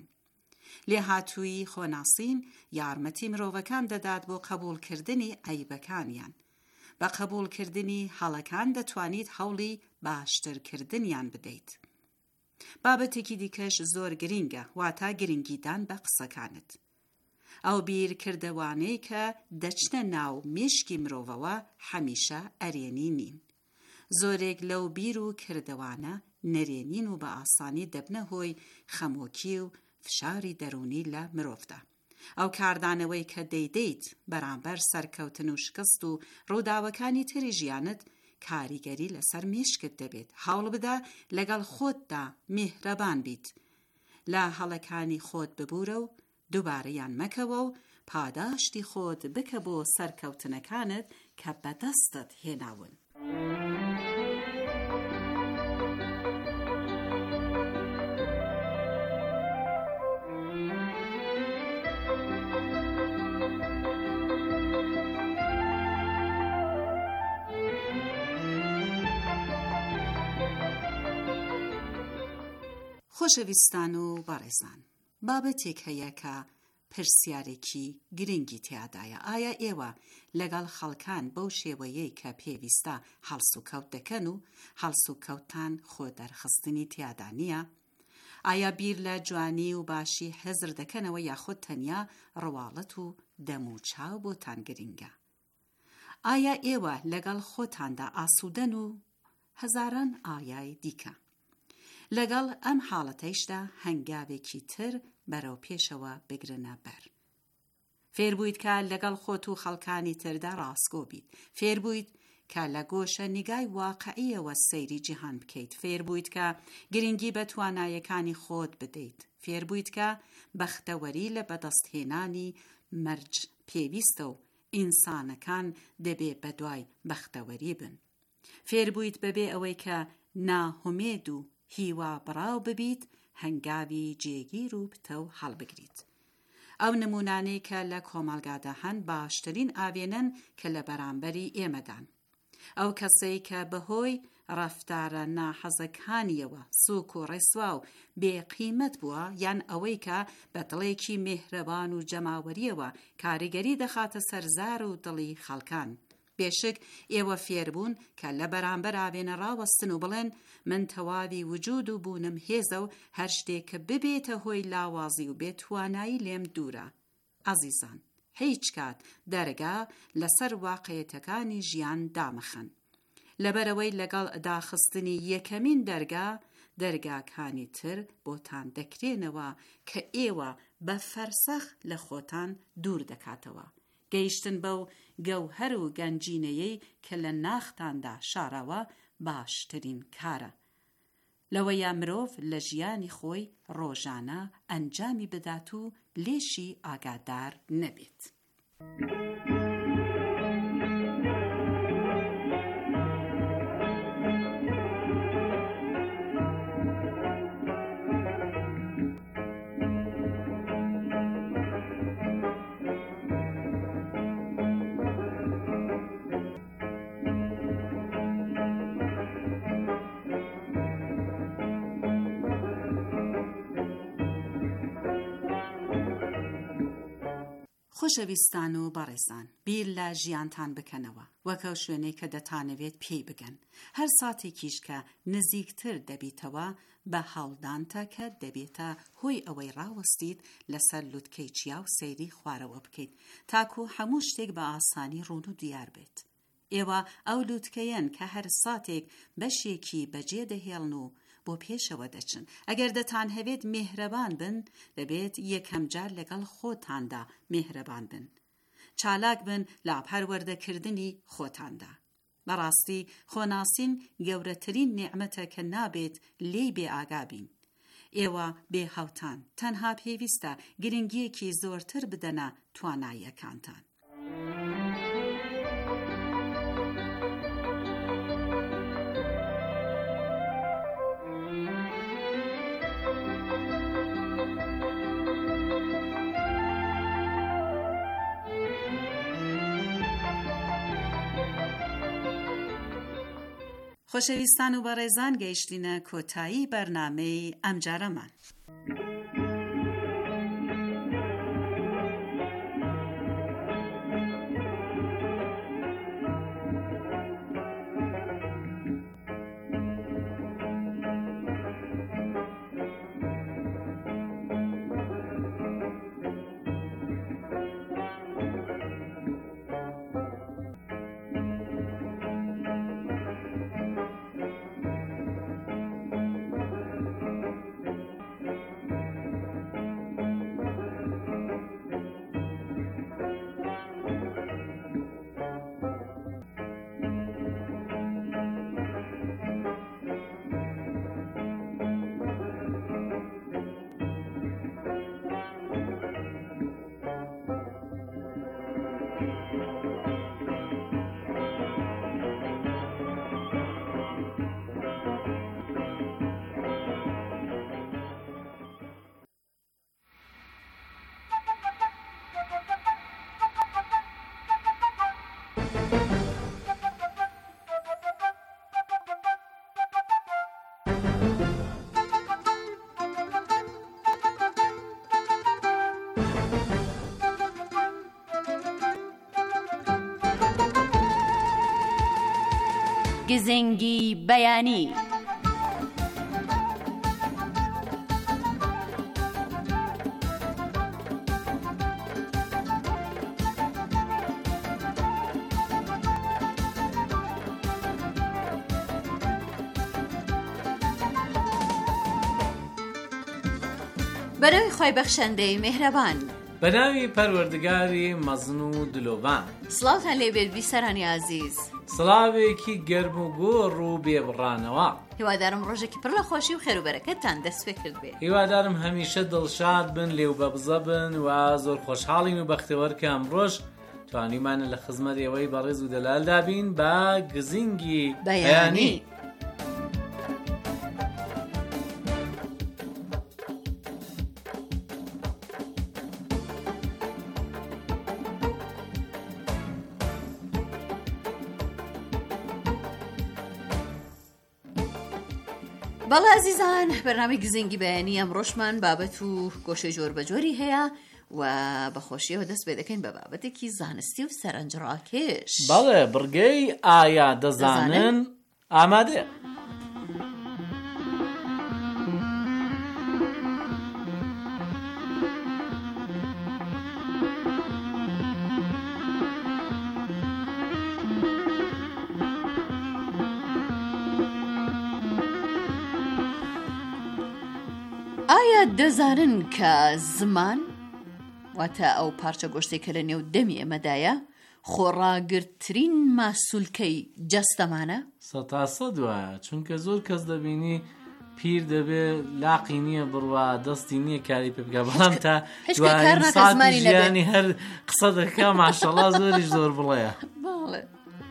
لێهاتووی خۆناسین یارمەتی مرۆڤەکان دەدات بۆ قبولکردنی عەیبەکانیان. بە قبولکردنی هەڵەکان دەتوانیت هەوڵی باشترکردنیان بدەیت. بابەتێکی دیکەش زۆر گرینگە، واتە گرنگیدان بە قسەکانت. ئەو بیرکردەوانەی کە دەچنە ناو مێشکی مرۆڤەوە هەمیشە ئەرێنی نین. زۆرێک لەو بیر و کردەوانە نەرێنین و بە ئاسانی دەبنە هۆی خەمۆکی و فشاری دەرونی لە مرۆڤدا. ئەو کاردانەوەی کە دەیدەیت بەرامبەر سەرکەوتن و شکست و ڕووداوەکانی تری ژیانت کاریگەری لەسەر مێشکت دەبێت. هەوڵ بدە لەگەڵ خۆتدا میهرەبان بیت، لە هەڵەکانی خۆت ببوورە و دووبارەیان مەکەوە و پاداشتی خۆت بکە بۆ سەرکەوتنەکانت کە بەدەستت هێناون. خۆشەویستان و بەڕێزان، بابەتێک هەیە کە پرسیارێکی گرنگی تیادایە. ئایا ئێوە لەگەڵ خەڵکان بەو شێوەیەی کە پێویستە هەڵس و کەوت دەکەن و هەڵس و کەوتان خۆ دەرخستنی تیادا نییە؟ ئایا بیر لە جوانی و باشی حەزر دەکەنەوە یاخود تەنیا ڕواڵەت و دەم و چاو بۆتان گرنگە؟ ئایا ئێوە لەگەڵ خۆتاندا ئاسوودەن و هەزاران ئایای دیکە؟ لەگەڵ ئەم حاڵەتەیشدا هەنگاوێکی تر بەرەو پێشەوە بگرنە بەر. فێر بوویت کە لەگەڵ خۆت و خەڵکانی تردا ڕاستگۆ بیت. فێر بوویت کە لە گۆشە نیگای واقعیەوە سەیری جیهان بکەیت. فێر بوویت کە گرنگی بە توانایەکانی خۆت بدەیت. فێر بوویت کە بەختەوەری لە بەدەستهێنانی مەرج پێویستە و ئینسانەکان دەبێ بەدوای بەختەوەری بن. فێر بوویت بەبێ ئەوەی کە ناهومێد و هیوا بڕاو ببیت هەنگاوی جێگیر و پتە و هەڵبگریت. ئەو نمونانەی کە لە کۆمەڵگادا هەن باشترین ئاوێنن کە لە بەرامبەری ئێمەدان. ئەو کەسەی کە بەهۆی ڕەفتارە ناحەزەکانیەوە سووک و ڕێسوا و بێقیمەت بووە، یان ئەوەی کە بەدڵێکی مێهرەبان و جەماوەریەوە کاریگەری دەخاتە سەرزار و دڵی خەڵکان. بێشک ئێوە فێربوون کە لە بەرامبەر ئاوێنە ڕاوەستن و بڵێن من تەواوی وجود و بوونم هێزە و هەر شتێک کە ببێتە هۆی لاوازی و بێتوانایی لێم دوورە. ئازیزان، هیچ کات دەرگا لەسەر واقعیەتەکانی ژیان دامەخەن. لەبەرەوەی لەگەڵ داخستنی یەکەمین دەرگا دەرگاکانی تر بۆتان دەکرێنەوە کە ئێوە بە فەرسەخ لە خۆتان دوور دەکاتەوە. گەیشتن بەو گەوهەر و گەنجینەیەی کە لە ناختاندا شاراوە باشترین کارە. لەوەیە مرۆڤ لە ژیانی خۆی ڕۆژانە ئەنجامی بدات و لێشی ئاگادار نەبێت. خۆشەویستان و بەڕێزان، بیر لە ژیانتان بکەنەوە وەکەو شوێنەی کە دەتانەوێت پێی بگەن. هەر ساتێکیش کە نزیکتر دەبیتەوە بە هەڵدانتە کە دەبێتە هۆی ئەوەی ڕاوەستیت لەسەر لوتکەی چیا و سەیری خوارەوە بکەیت تاکو هەموو شتێک بە ئاسانی ڕوون و دیار بێت. ئێوە ئەو لوتکەیەن کە هەر ساتێک بەشێکی بەجێ دەهێڵن و بۆ پێشەوە دەچن. ئەگەر دەتان هەوێت مێهرەبان بن، دەبێت یەکەم جار لەگەڵ خۆتاندا مێهرەبان بن. چالاک بن لە پەروەردەکردنی خۆتاندا. بەڕاستی خۆناسین گەورەترین نێعمەتە کە نابێت لێی بێ ئاگا بین. ئێوە بێ هاوتان تەنها پێویستە گرنگیەکی زۆرتر بدەنە تواناییەکانتان. خۆشەویستان و بەڕێزان، گەیشتینە کۆتایی بەرنامەی ئەمجارەمان. گزنگی بەیانی. بەناوی خۆی بەخشەندەی میهرەبان، بەناوی پەروەردگاری مەزن و دلۆڤان. سڵاوتان لێبێت بیسەرانی عزیز. سڵاوێکی گەرم و گۆڕ و بێبڕانەوە. هیوادارم ڕۆژێکی پڕ لە خۆشی و خێر و بەرەکەتتان دەست پێ کرد بێ. هیوادارم هەمیشە دڵشاد بن، لێو بەبزە بن و زۆر خۆشحاڵین و بەختەوەرکە ئەمڕۆژ توانیمانە لە خزمەت ئێوەی بەڕێز و دەلالدا بین بە گزینگی بەیانی. بەڵێ عزیزان، بەرنامەی گزینگی بەیانی ئەمڕۆشمان بابەت و گۆشەی جۆر بەجۆری هەیە و بەخۆشیەوە دەست پێ دەکەین بە بابەتێکی زانستی و سەرنجڕاکێش. بەڵێ بڕگەی ئایا دەزانن ئامادەیە؟ ئایا دەزانن کە زمان واتە ئەو پارچە گۆشتێک کە لە نێو دەمی ئێمەدایە خۆڕاگرترین ماسوولکەی جەستەمانە؟ سەد تا سەد وایە، چونکە زۆر کەس دەبینی پیر دەبێ لاقی نییە بڕوا دەستی نییە کاری پێ بکە، بەڵام تا دوایین ساتی ژیانی هەر قسە دەکا ماشەڵڵا زۆریش زۆر بڵێە. باڵێ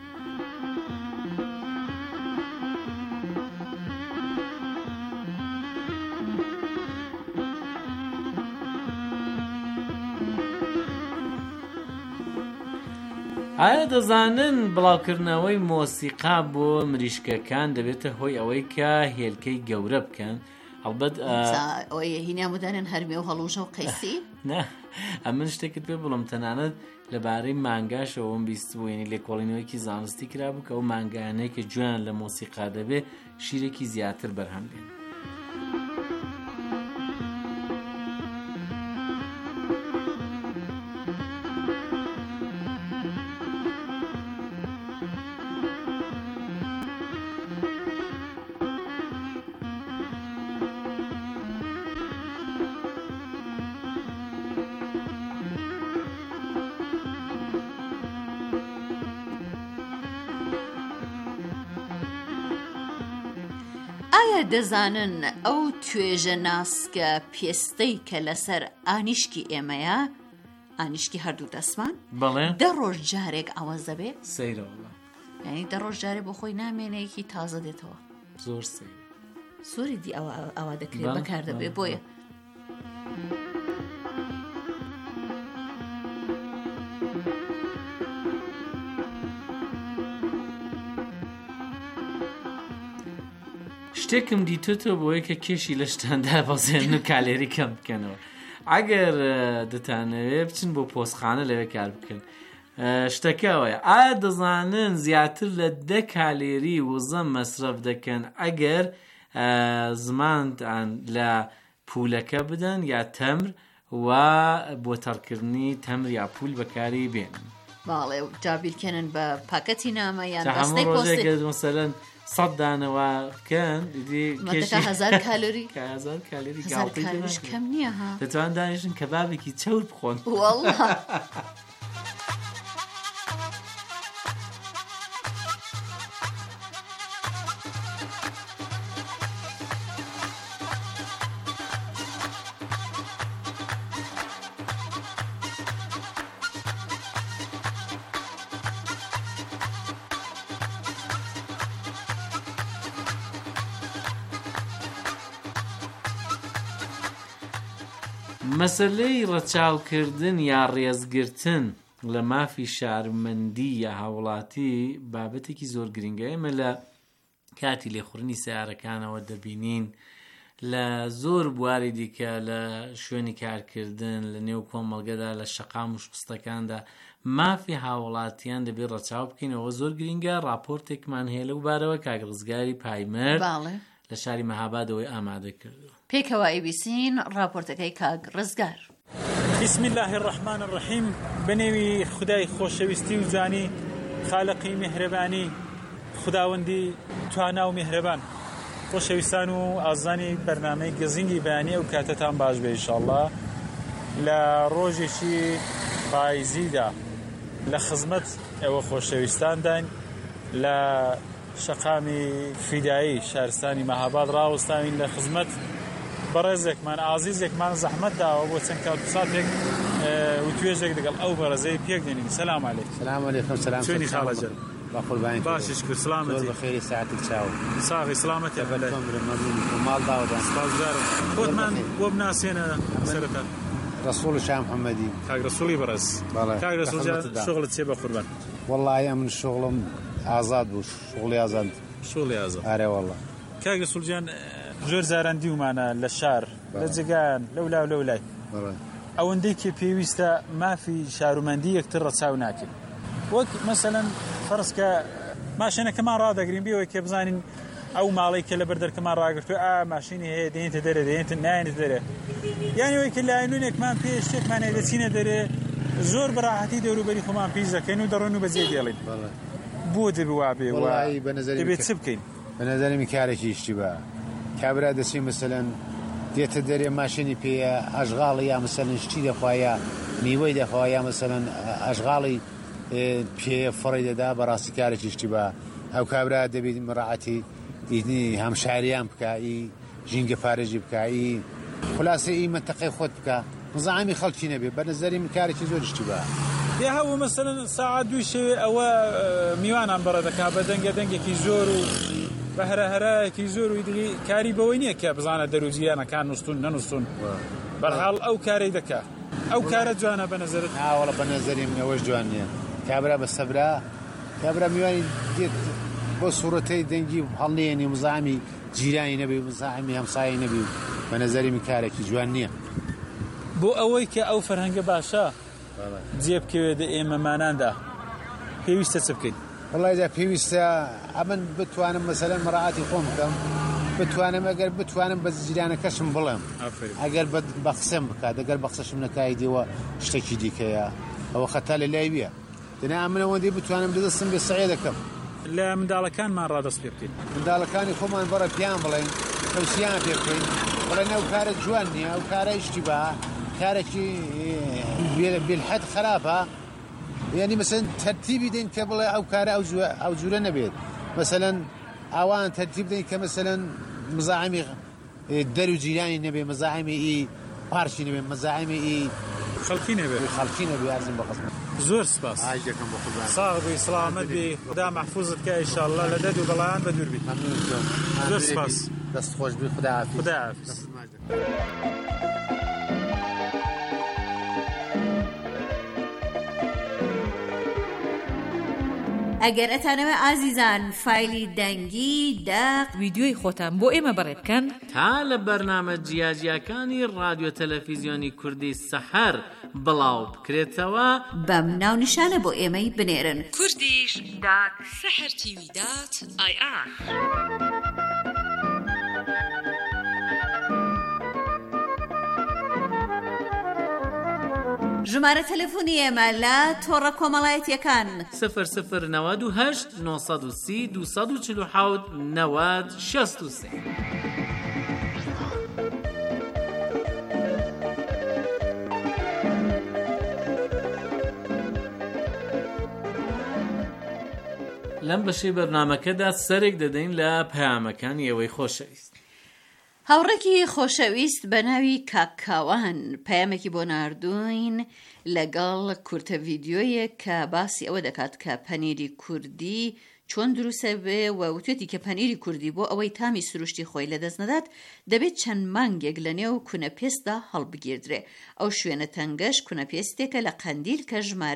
ئایا دەزانن بڵاوکردنەوەی مۆسیقا بۆ مریشکەکان دەبێتە هۆی ئەوەی کە هێلکەی گەورە بکەن؟ هەڵبەت ئەوەیە هینامودانن هەرمێ و هەڵوژە و قەیسی؟ نه، ئەمن شتێکت پێ بڵم تەنانەت لەبارەی مانگاشەوەم بیست بووێنی لێکۆڵینەوەیکی زانستی کرابوو کە ئەو مانگانەی کە گوێیان لە مۆسیقا دەبێ شیرێکی زیاتر بەرهەم بێن. ئایا دەزانن ئەو توێژە ناسکە پێستەی کە لەسەر ئانیشکی ئێمەیە ئانیشکی هەردوو دەسمان؟ بەڵێ دە ڕۆژ جارێک ئەوەزە بێ؟ سەیرەوەڵە، یعنی دە ڕۆژ جارێک بۆ خۆی نامێنەیەکی تازە دێتەوە. زۆر سەیر سۆری دی ئەوە ئەوە دەکرێت بەکار دەبێ بۆیە. شتێکم دیتۆتەوە بۆیە کە کێشی لە شتاندا بەزێن و کالێری کەم بکەنەوە. ئەگەر دەتانەوێت بچن بۆ پۆستخانە لەوێ کار بکەن. شتەکەوەیە ئایا دەزانن زیاتر لە دە کالێری وزە مەسرەف دەکەن ئەگەر زمانتان لە پولەکە بدەن یا تەمر و بۆ تەڕکردنی تەمر یا پول بەکاری بێنن؟ باڵێ جابیرکەنن بە پاکەتی نامە یان بەستەی پۆستێک مەسەلەن سەد دانەوە بکەن هەزار کالۆری هەزار کالۆری هەزار کالۆریش کەم نییە ها، دەتوان دانیشن کەبابێکی چەور بخۆن. وەڵڵا مەسەلەی ڕەچاوکردن یا ڕێزگرتن لە مافی شارمەندی یا هاوڵاتی بابەتێکی زۆر گرنگە. ئێمە لە کاتی لێخوڕنی سیارەکانەوە دەبینین لە زۆر بواری دیکە لە شوێنی کارکردن لە نێو کۆمەڵگەدا لە شەقام و شپستەکاندا مافی هاوڵاتیان دەبێت ڕەچاو بکەینەوە. زۆر گرینگە راپۆرتێکمان هەیە لەو بارەوە کاگڕزگاری پایمەر لە شاری مەهابادەوەی ئامادە کردووە. پێکەوە ئێبیسین راپۆرتەکەی کاگڕزگار. بسم الله الرحمن الرحیم. بەنێوی خودای خۆشەویستی و جوانی خالقی میهرەبانی خداوەندی توانا و میهرەبان، خۆشەویستان و ئازانی بەرنامەی گەزینگی بەیانی ئەو کاتتان باش بێ ئینشاءالله. لە ڕۆژێکی پاییزیدا لە خزمەت ئێوە خۆشەویستاندان لە شەقامی فیدایی شارستانی مەهاباد ڕاوەستاوین لە خزمەت بەڕێزێکمان ئازیزێکمان زەحمەت داوە بۆ چەند کات ساتێک و توێژێک لەگەڵ ئەو بەڕێزەی پێک دێنین. سەلام عەلەیکم. سەلام عەلەیکم. سەلام. چۆنی خاڵەجەر؟ باشش کرد. سلامەتی. بەخێری ساعتێک چاو. ساغی سلامەتی بەلای. ماڵ داوەدان. سپاسگزارم. خۆتمان بۆ بناسێنە سەرەتا. رسول شاه محمدی. کاک رسولی بەڕێز. کاک رسول جان شغلت چێ بە قوربان؟ والله من شغلم ئازاد بوو. شغلی ئازاد. شغلی ئازاد. ئارێ والله. کاک رسول جان زۆر جاران دیومانە لە شار لە جێگان لەولا و لەولای ئەوەندەی کە پێویستە مافی شارومەندی یەکتر ڕەچاو ناکەین. وەک مەسەلەن فەرزکە ماشینەکەمان ڕادەگرین بێەوەی کە بزانین ئەو ماڵی کە لە بەردەرکەمان ڕاگرتووە ئا ماشینی هەیە دێنێتە دەرێ دێنێتە نایێنێتە دەرێ، یانی ئەوەی کە لایەنونێکمان پێ شتێکمان هەیە دەچینە دەرێ زۆر بەراحەتی دەوروبەری خۆمان پیش دەکەین و دەڕۆین و بەجێ دێڵین. بۆ دەبێ وا بێ دەبێت چ بکەین؟ بە نەزەرمی کارێکی ئیشتیبا کابرا دەچی مەسەلەن دێتە دەرێ ماشینی پێیە ئەژغاڵی یا مەسەلەن شتی دەخوایە میوەی دەخوا یا مەسەلەن ئەژغاڵی پێ فڕی دەدا بەڕاستی کارێکی ئیشتیبا. ئەو کابرا دەبێت مراعەتی ئیدنی هەمشاریان بکە، ئی ژینگە پارێژی بکە، ئی خولاسە ئی منتەقەی خۆت بکە، مزاحمی خەڵکی نەبێ. بە نەزەری من کارێکی زۆر ئیشتیبا. یا هەوو مەسەلەن ساعات دوی شەوێ ئەوە میوانان بەڕە دەکا بە دەنگە دەنگێکی زۆر و بە هەرە هەرایەکی زۆر و دیگەی کاری بەوەی نییە کە بزانە دەروجیانەکان نووسون نەنووسون، بەرحاڵ ئەو کارەی دەکا. ئەو کارە جوانە بە نەزەرت؟ ناوەڵە بە نەزەری من ئەوەش جوان نییە. کابرا بە سەبرا کابرا میوانی دێت بۆ سوورەتەی دەنگی هەڵنێنی مزاحمی جیرانی نەبی مزاحمی هەمسایی نەبی و بە نەزەری من کارێکی جوان نییە. بۆ ئەوەی کە ئەو فەرهەنگە باشە جێبکەوێت ئێمەماناندا پێویستە چ بکەین؟ وڵای دا پێویستە ئەمن بتوانم مەسەلەن مراعاتی خۆم بکەم، بتوانم ئەگەر بتوانم بە جیرانەکەشم بڵێم، ئەگەر بە قسەم بکات ئەگەر بە قسەشم نەکای دیوە شتێکی دیکەیە ئەوە خەتا لە لای ویە. دەنا ئەمن ئەوەندەی بتوانم دەدەستم بێ سەعێ دەکەم. لە منداڵەکانمان ڕادەست پێ بکەین، منداڵەکانی خۆمان بەڕە پیان بڵێن تەوسیان پێ بکەین، بڵێن ئەو کارە جوان نییە، ئەو کارە ئیشتیبا، کارێکی بالحەد خراپە. یعنی مەسەلەن تەرتیبی دەین کە بڵێ ئەو کارە ئەو جوورە نەبێت. مەسەلەن ئەوان تەرتیب دەین کە مەسەلەن مزاحمی دەر و جیرانی نەبێ، مزاحمی ئی پارچی نەبێ، مزاحمی ئی خەڵکی نەبێ خەڵکی نەبێ. ئازم بە قەسمە. زۆر سپاس. ئاجەکەم بە قوربان. ساغ بی سلامەت بی، خدا محفوظت کە ئینشاءالله لە دەد و بەڵایان بە دوور بی. زۆر سپاس. دەست خۆش بی. خدا حافیظ. خدا حافیظ. ئەگەر ئەتانەوە ئازیزان فایلی دەنگی داق ویدیۆی خۆتان بۆ ئێمە بەڕێ بکەن تا لە بەرنامە جیاجیەکانی رادیۆ تەلەڤیزیۆنی کوردی سەحەر بڵاو بکرێتەوە بەم ناونیشانە بۆ ئێمەی بنێرن کوردیش دات سەحەر تیوی دات ئای ئار. ژمارە تەلەفۆنی ئێمە لە تۆڕە کۆمەڵایەتیەکان سفر سفر نەوەد و هەشت نۆ سەد و سی دوو سەد و چل و حەوت نەوەد شەست و سێ. لەم بەشەی بەرنامەکەدا سەرێک دەدەین لە پەیامەکانی ئێوەی خۆشەویست. هاوڕێکی خۆشەویست بە ناوی کاکاوان پەیامێکی بۆ ناردوین لەگەڵ کورتە ڤیدیۆیەک کە باسی ئەوە دەکات کە پەنیری کوردی چۆن دروسە بێ و وتێتی کە پەنیری کوردی بۆ ئەوەی تامی سروشتی خۆی لەدەست نەدات دەبێت چەند مانگێک لە نێو کونەپێستدا هەڵبگیردرێ. ئەو شوێنە تەنگەش کونەپێستێکە لە قەندیل کە ژمارێک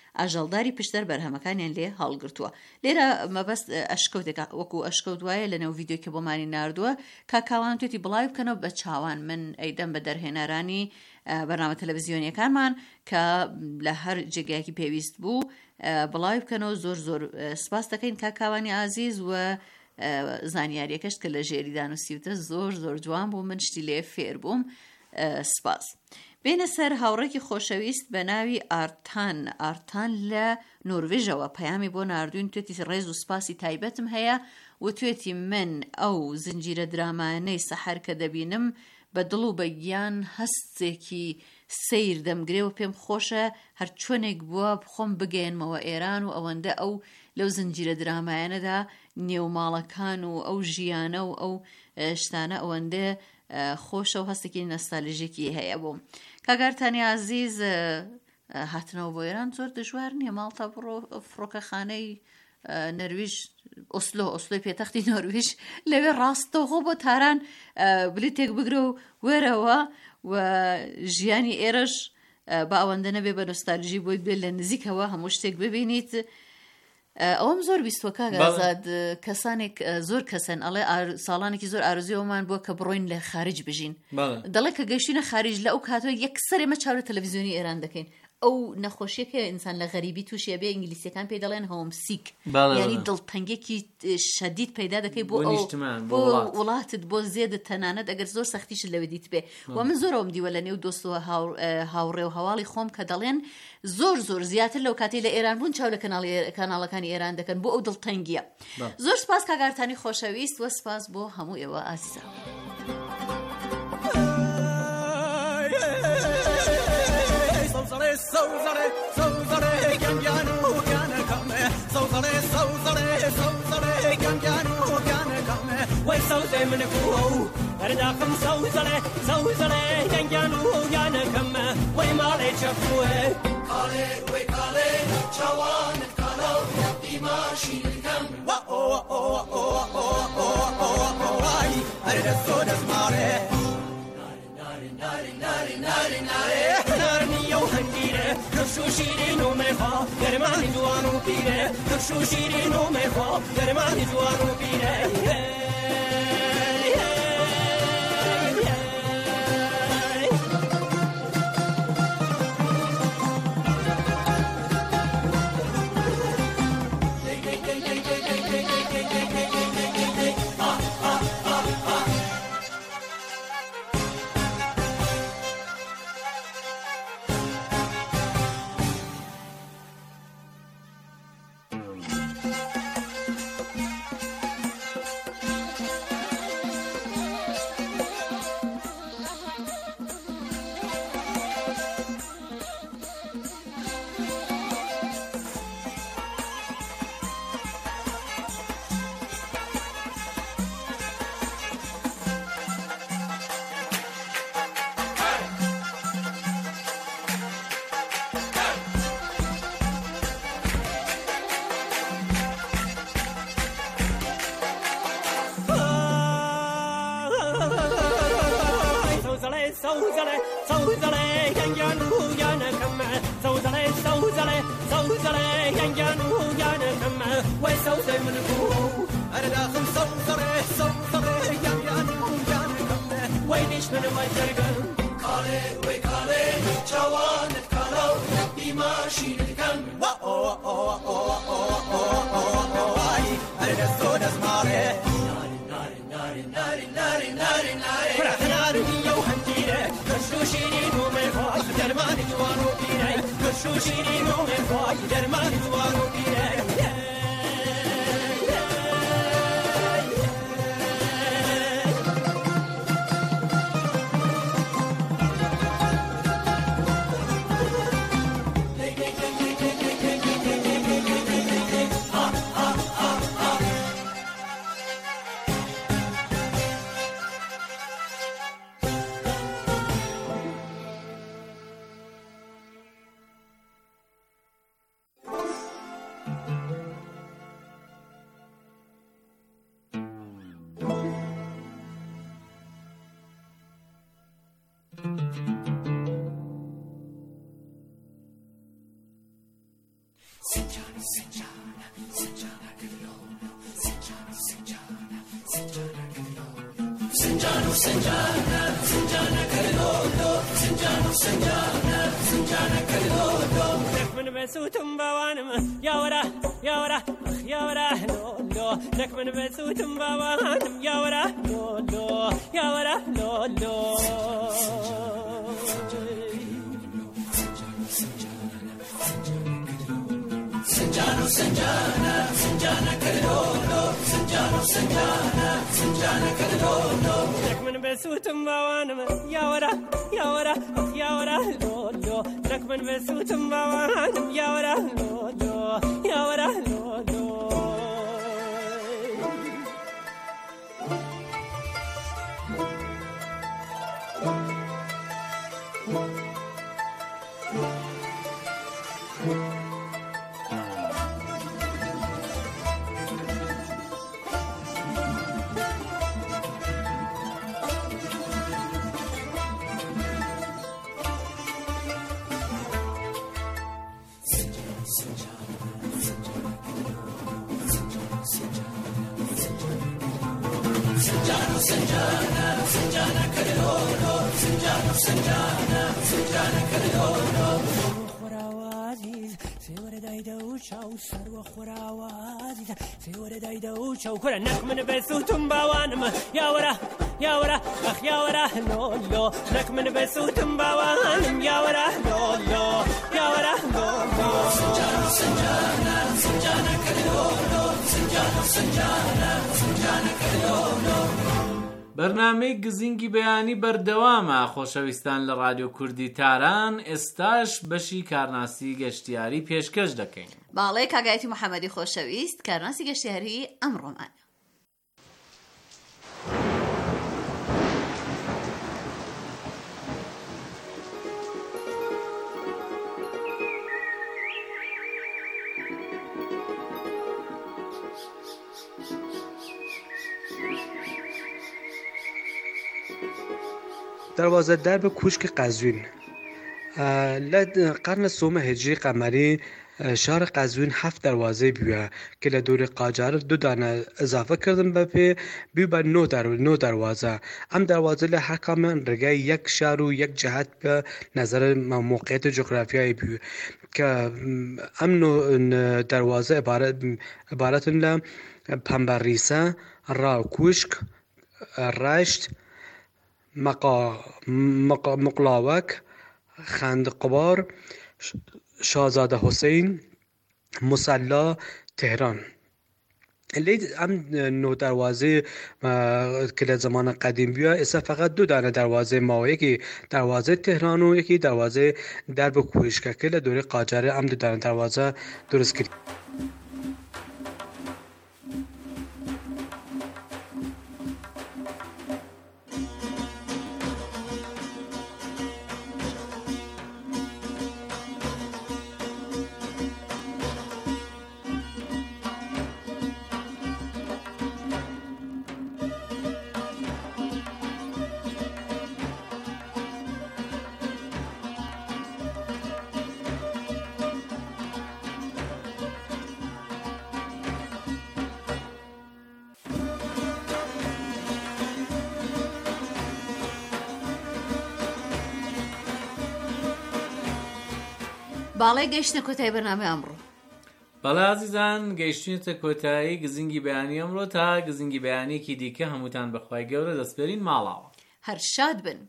ئاژەڵداری پشتەر بەرهەمەکانیان لێ هەڵگرتووە. لێرە مەبەست ئەشکەوتێک وەکو ئەشکەوت وایە لە نێو ڤیددیۆ کە بۆمانی ناردووە کاکاوان توێتی بڵاوی بکەنەوە بە چاوان من ئەیدەم بە دەرهێنەرانی بەرنامە تەلەڤیزیۆنیەکانمان کە لە هەر جێگایەکی پێویست بوو بڵاوی بکەنەوە. زۆر زۆر سپاس دەکەین کاکاوانی عازیز و زانیاریەکەش کە لە ژێریدان و سیوتە زۆر زۆر جوان بوو، من شتی لێ فێر بووم. سپاس. بینە سەر هاوڕێکی خۆشەویست بە ناوی ئارتان. ئارتان لە نۆروێژەوە پەیامی بۆ ناردوین، توێتی ڕێز و سپاسی تایبەتم هەیە و توێتی من ئەو زنجیرە درامانەی سەحەر کە دەبینم بە دڵ و بەگیان هەستێکی سیر دەمگرێ و پێم خۆشە هەر چۆنێک بووە بخۆم بگەێنمەوە ئێران و ئەوەندە ئەو لەو زنجیرە درامایانەدا نێوماڵەکان و ئەو ژیانە و ئەو شتانە ئەوەندە خۆشە و هەستێکی نەستالژێکی هەیە بووم. کاگارتانی عزیز هاتنەوە بۆ ئێران زۆر دژوار نییە، ماڵتا بڕۆ فڕۆکەخانەی نەرویژ ئۆسلۆ ئۆسلۆی پێتەختی نۆرویژ لەوێ ڕاستەوخۆ بۆ تاران بلیتێک بگرە و وێرەوە و ژیانی ئێرەش بە ئەوەندە نەبێ بە نۆستالژی بۆی بێت لە نزیکەوە هەموو شتێک ببینیت. ئەوم زۆر بیستوە کاگازاد کەسانێک زۆر کەسن ئەڵێ ساڵانێکی زۆر ئارزویەوەمان بووە کە بڕۆین لە خارج بژین، دەڵێ کە گەشتینە خارج لە ئەو کاتۆ یەکسەر ئێمە چاو لە تەلەڤیزیۆنی ئێران دەکەین. ئەو نەخۆشیەکە ئینسان لە غەریبی تووشێ بێ ئینگلیسیەکان پێ دەڵێن هۆم سیک، یعنی دڵتەنگێکی شەدید پەیدا دەکەی بۆ بۆ وڵاتت بۆ زێدت تەنانەت ئەگەر زۆر سەختیش لەوێ دیت بێ. و من زۆرەوەم دیوە لە نێو دۆستەوە هاوڕێ و هەواڵی خۆم کە دەڵێن زۆر زۆر زیاتر لەو کاتی لە ئێران بوون چاو لە کاناڵەکانی ئێران دەکەن بۆ ئەو دڵتەنگیە. زۆر سپاس کاگارتانی خۆشەویست و سپاس بۆ هەموو ئێوە ئازیزە. سوزره سوزره گنجانو گانه کمه سوزره سوزره سوزره گنجانو گانه کمه وای سوزه من کو ارداخم سوزره سوزره گنجانو گانه کمه وای ماله چفوه کاله وای کاله چوان کالو بیماشی کم وا او او او او او وای ارد سودس ماره ناری ناری ناری ناری ناری کشو شیرین و میخوا گرمانی جوان و پیره کشو شیرین و میخوا گرمانی جوان و پیره سوزله سوزله گنجانو گانه کمه سوزله سوزله سوزله گنجانو گانه کمه وای سوزه من کو ارداخم سوزله سوزله گنجانو گانه کمه وای نیش من وای درگن کاله وای کاله جوانت کالو بیماشین کم وا او او او او او وای ارد سودس ماره ناری ناری ناری ناری ناری ناری ناری کشو شیرین و میخوای درمانی جوان و پیره کشو شیرین و میخوای درمانی جوان و پیره Sinjano, Sinjana, Sinjana Kalolo, Sinjano, Sinjana, Sinjana Kalolo. Nekman besutum bawanam, yawara, yawara, yawara, lo lo. Nekman besutum bawanam, yawara, lo lo, yawara, lo lo. Sinjano, Sinjana, Sinjana Kalolo, Sinjano, Sinjana, Sinjana Kalolo. Nekman besutum bawanam, yawara, yawara, yawara, lo lo. Nekman besutum bawanam, yawara, lo lo, yawara, lo lo. Sinjano, Sinjana, Sinjana Kalolo, Sinjano, Sinjana, Sinjana Kalolo. Khorawaziz, sewara dayda uchaw, sarwa khorawaziz, sewara dayda uchaw. Khora nakman besutum bawanam, yawara, yawara, akh yawara, lo lo. Nakman besutum bawanam, yawara, lo lo, yawara, lo lo. Sinjano, Sinjana, Sinjana Kalolo, Sinjano, Sinjana, Sinjana Kalolo. بەرنامەی گزینگی بەیانی بەردەوامە خۆشەویستان لە رادیۆ کوردی تاران. ئێستاش بەشی کارناسی گەشتیاری پێشکەش دەکەین. باڵێ کاگایەتی محەممەدی خۆشەویست کارناسی گەشتیاری ئەمڕۆمان. دروازه درب کوشک قزوین قرن سوم هجری قمری شهر قزوین هفت دروازه بیوه که لدور قاجار دو دانه اضافه کردن به پی بیو به نو, در... نو دروازه. ام دروازه له هر کامن رگه یک شهر و یک جهت به نظر موقعیت جغرافیایی بیو که ام نو دروازه عبارت عبارت له پنبریسه، را کوشک، رشت، مقا... مقا... مقلاوک، خندقبار، شاهزاده حسین، مصلا، تهران. لیت ام نو دروازه که زمان قدیم بیا ایسا فقط دو دانه دروازه ما، یکی دروازه تهران و یکی دروازه درب کوشک که دوره قاجار ام دو دانه دروازه درست کرد. باڵێ گەیشتە کۆتایی بەرنامەی ئەمڕۆ. بەڵێ ئازیزان گەیشتونێتە کۆتایی گزینگی بەیانی ئەمڕۆ تا گزینگی بەیانێکی دیکە هەمووتان بەخوای گەورە دەستبێرین ماڵاوە. هەر شاد بن.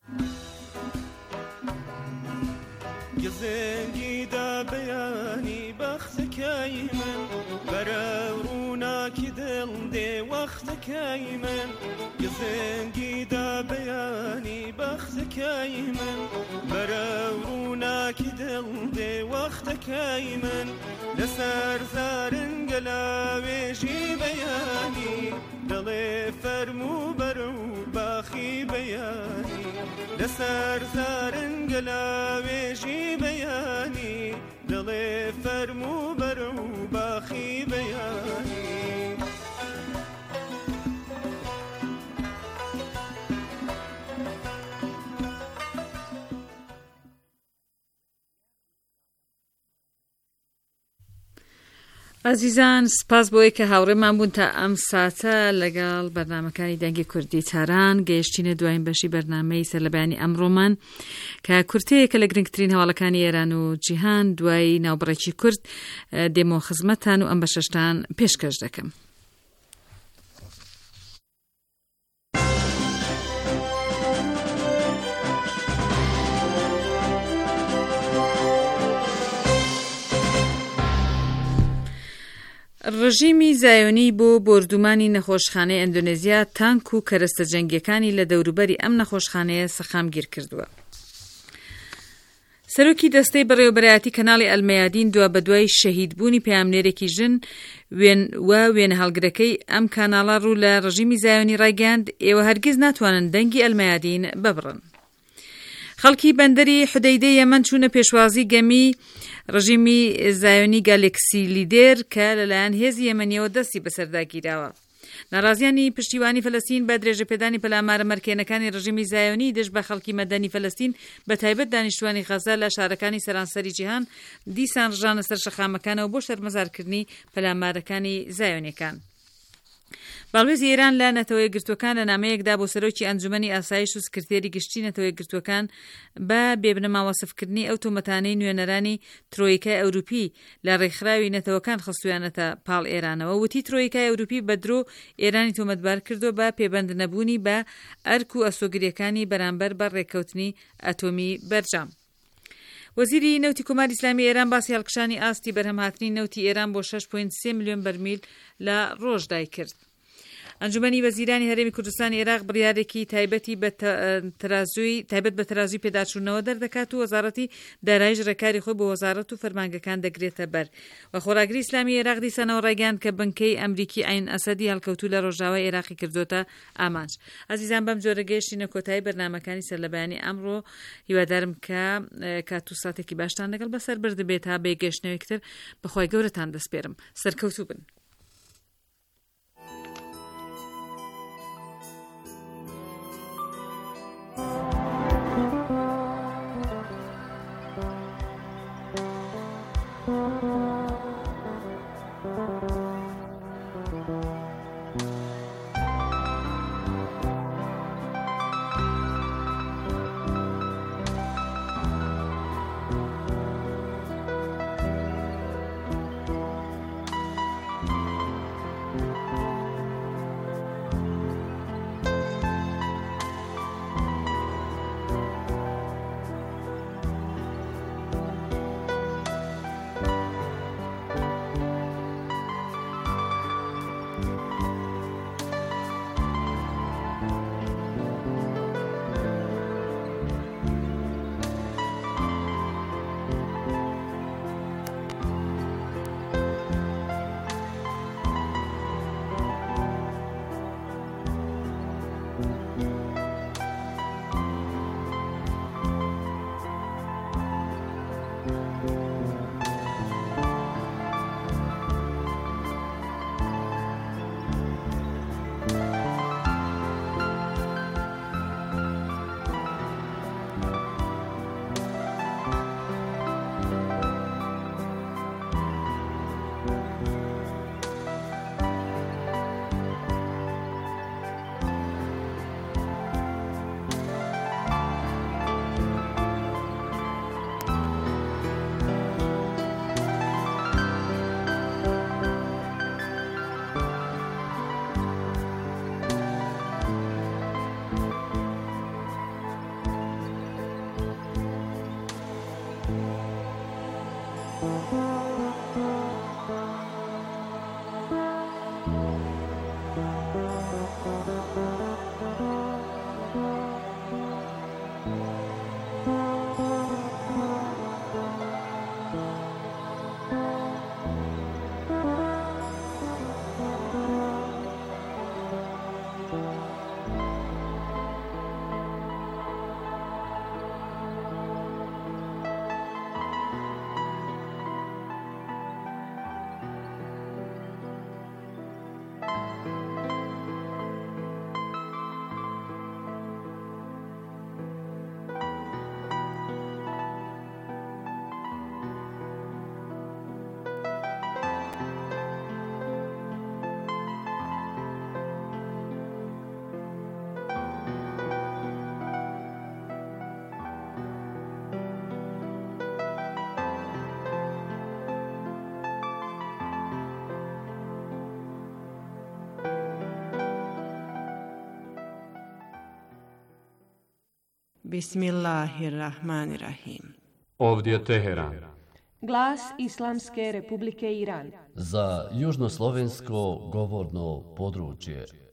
گزینگی دا بەیانی بەختەکەی من بەرە ڕووناکی دڵ دێ وەختەکەی من گزینگی دا بەیانی بەختەکەی من بەرە ڕووناکی دڵ دێ وەختەکەی من لەسەر زارنگە لاوێژی بەیانی دڵێ فەرموو بەرە و باخی بەیانی لەسەر زارنگە لاوێژی بەیانی دڵێ فەرموو بەرە و باخی بەیانی ئازیزان سپاس بۆی کە هاوڕێمان بوون تا ئەم ساتە لەگەڵ بەرنامەکانی دەنگی کوردی تاران گەیشتینە دوایین بەشی بەرنامەی سەرلەبیانی ئەمڕۆمان کە کورتەیەکە لە گرنگترین هەواڵەکانی ئێران و جیهان دوای ناوبڕێکی کورد دێمە خزمەتتان و ئەم بەشەشتان پێشکەش دەکەم. ڕژیمی زایۆنی بۆ بردومانی نەخۆشخانەی ئەندۆنێزیا تانک و کەرەستە جەنگیەکانی لە دەوروبەری ئەم نەخۆشخانەیە سەخامگیر کردووە. سەرۆکی دەستەی بەڕێوەبەرایەتی کەناڵی ئەلمەیادین دوا بە دوای شەهیدبوونی پەیامنێرێکی ژن و وێنە هەڵگرەکەی ئەم کاناڵە ڕوو لە ڕژیمی زایۆنی ڕایگەاند ئێوە هەرگیز ناتوانن دەنگی ئەلمەیادین ببڕن. خەڵکی بەندەری حودەیدەی یەمەن چوونە پێشوازی گەمی ڕژیمی زایۆنی گالێکسی لیدێر کە لەلایەن هێزی یەمەنیەوە دەستی بەسەرداگیراوە. ناڕازیانی پشتیوانی فەلەستین بە درێژەپێدانی پەلامارە مەرکێنەکانی ڕژیمی زایۆنی دژ بە خەڵکی مەدەنی فەلەستین بە تایبەت دانیشتوانی غەزە لە شارەکانی سەرانسەری جیهان دیسان ڕژانە سەر شەقامەکانەوە بۆ شەرمەزارکردنی پەلامارەکانی زایۆنیەکان. باڵێزی ئێران لە نەتەوەی گرتوەکان لە نامەیەکدا بۆ سەرۆکی ئەنجومەنی ئاسایش و سکرتێری گشتی نەتەوەی گرتوەکان بە بێبنەما وەسفکردنی ئەو تۆمەتانەی نوێنەرانی ترۆیکای ئەوروپی لە ڕێکخراوی نەتەوەکان خستویانەتە پاڵ ئێرانەوە. وتی ترۆیکای ئەوروپی بە درۆ ئێرانی تۆمەتبار کردو بە پێبەند نەبوونی بە ئەرک و ئەسۆگریەکانی بەرامبەر بە ڕێککەوتنی ئەتۆمی بەرجام. وەزیری نەوتی کۆماری ئیسلامی ئێران باسی هەڵکشانی ئاستی بەرهەمهاتنی نەوتی ئێران بۆ شەش پۆینت سێ ملیۆن بەرمیل لە ڕۆژدای کرد. ئەنجومەنی وەزیرانی هەرێمی کوردستانی عێراق بڕیارێکی تایبەتی بە تەرازوی تایبەت بە تەرازوی پێداچوونەوە دەردەکات و وەزارەتی داراییش ڕێکاری خۆی بە وەزارەت و فەرمانگەکان دەگرێتە بەر. وە خۆراگری ئیسلامی عێراق دیسانەوە ڕایگەاند کە بنکەی ئەمریکی ئاین ئەسەدی هەڵکەوتوو لە ڕۆژاوای عێراقی کردوتە ئامانج. ئازیزان بەم جۆرە گەیشتینە کۆتایی بەرنامەکانی سەرلەبیانی ئەمڕۆ. هیوادارم کە کات و ساتێکی باشتان لەگەڵ بەسەر بردبێت تا بێگەشتنەوەی کتر بەخوای گەورەتان دەسپێرم. سەرکەوتوو بن. Bismillahirrahmanirrahim. Ovdje je Teheran. Glas Islamske Republike Iran. Za južnoslovensko govorno područje.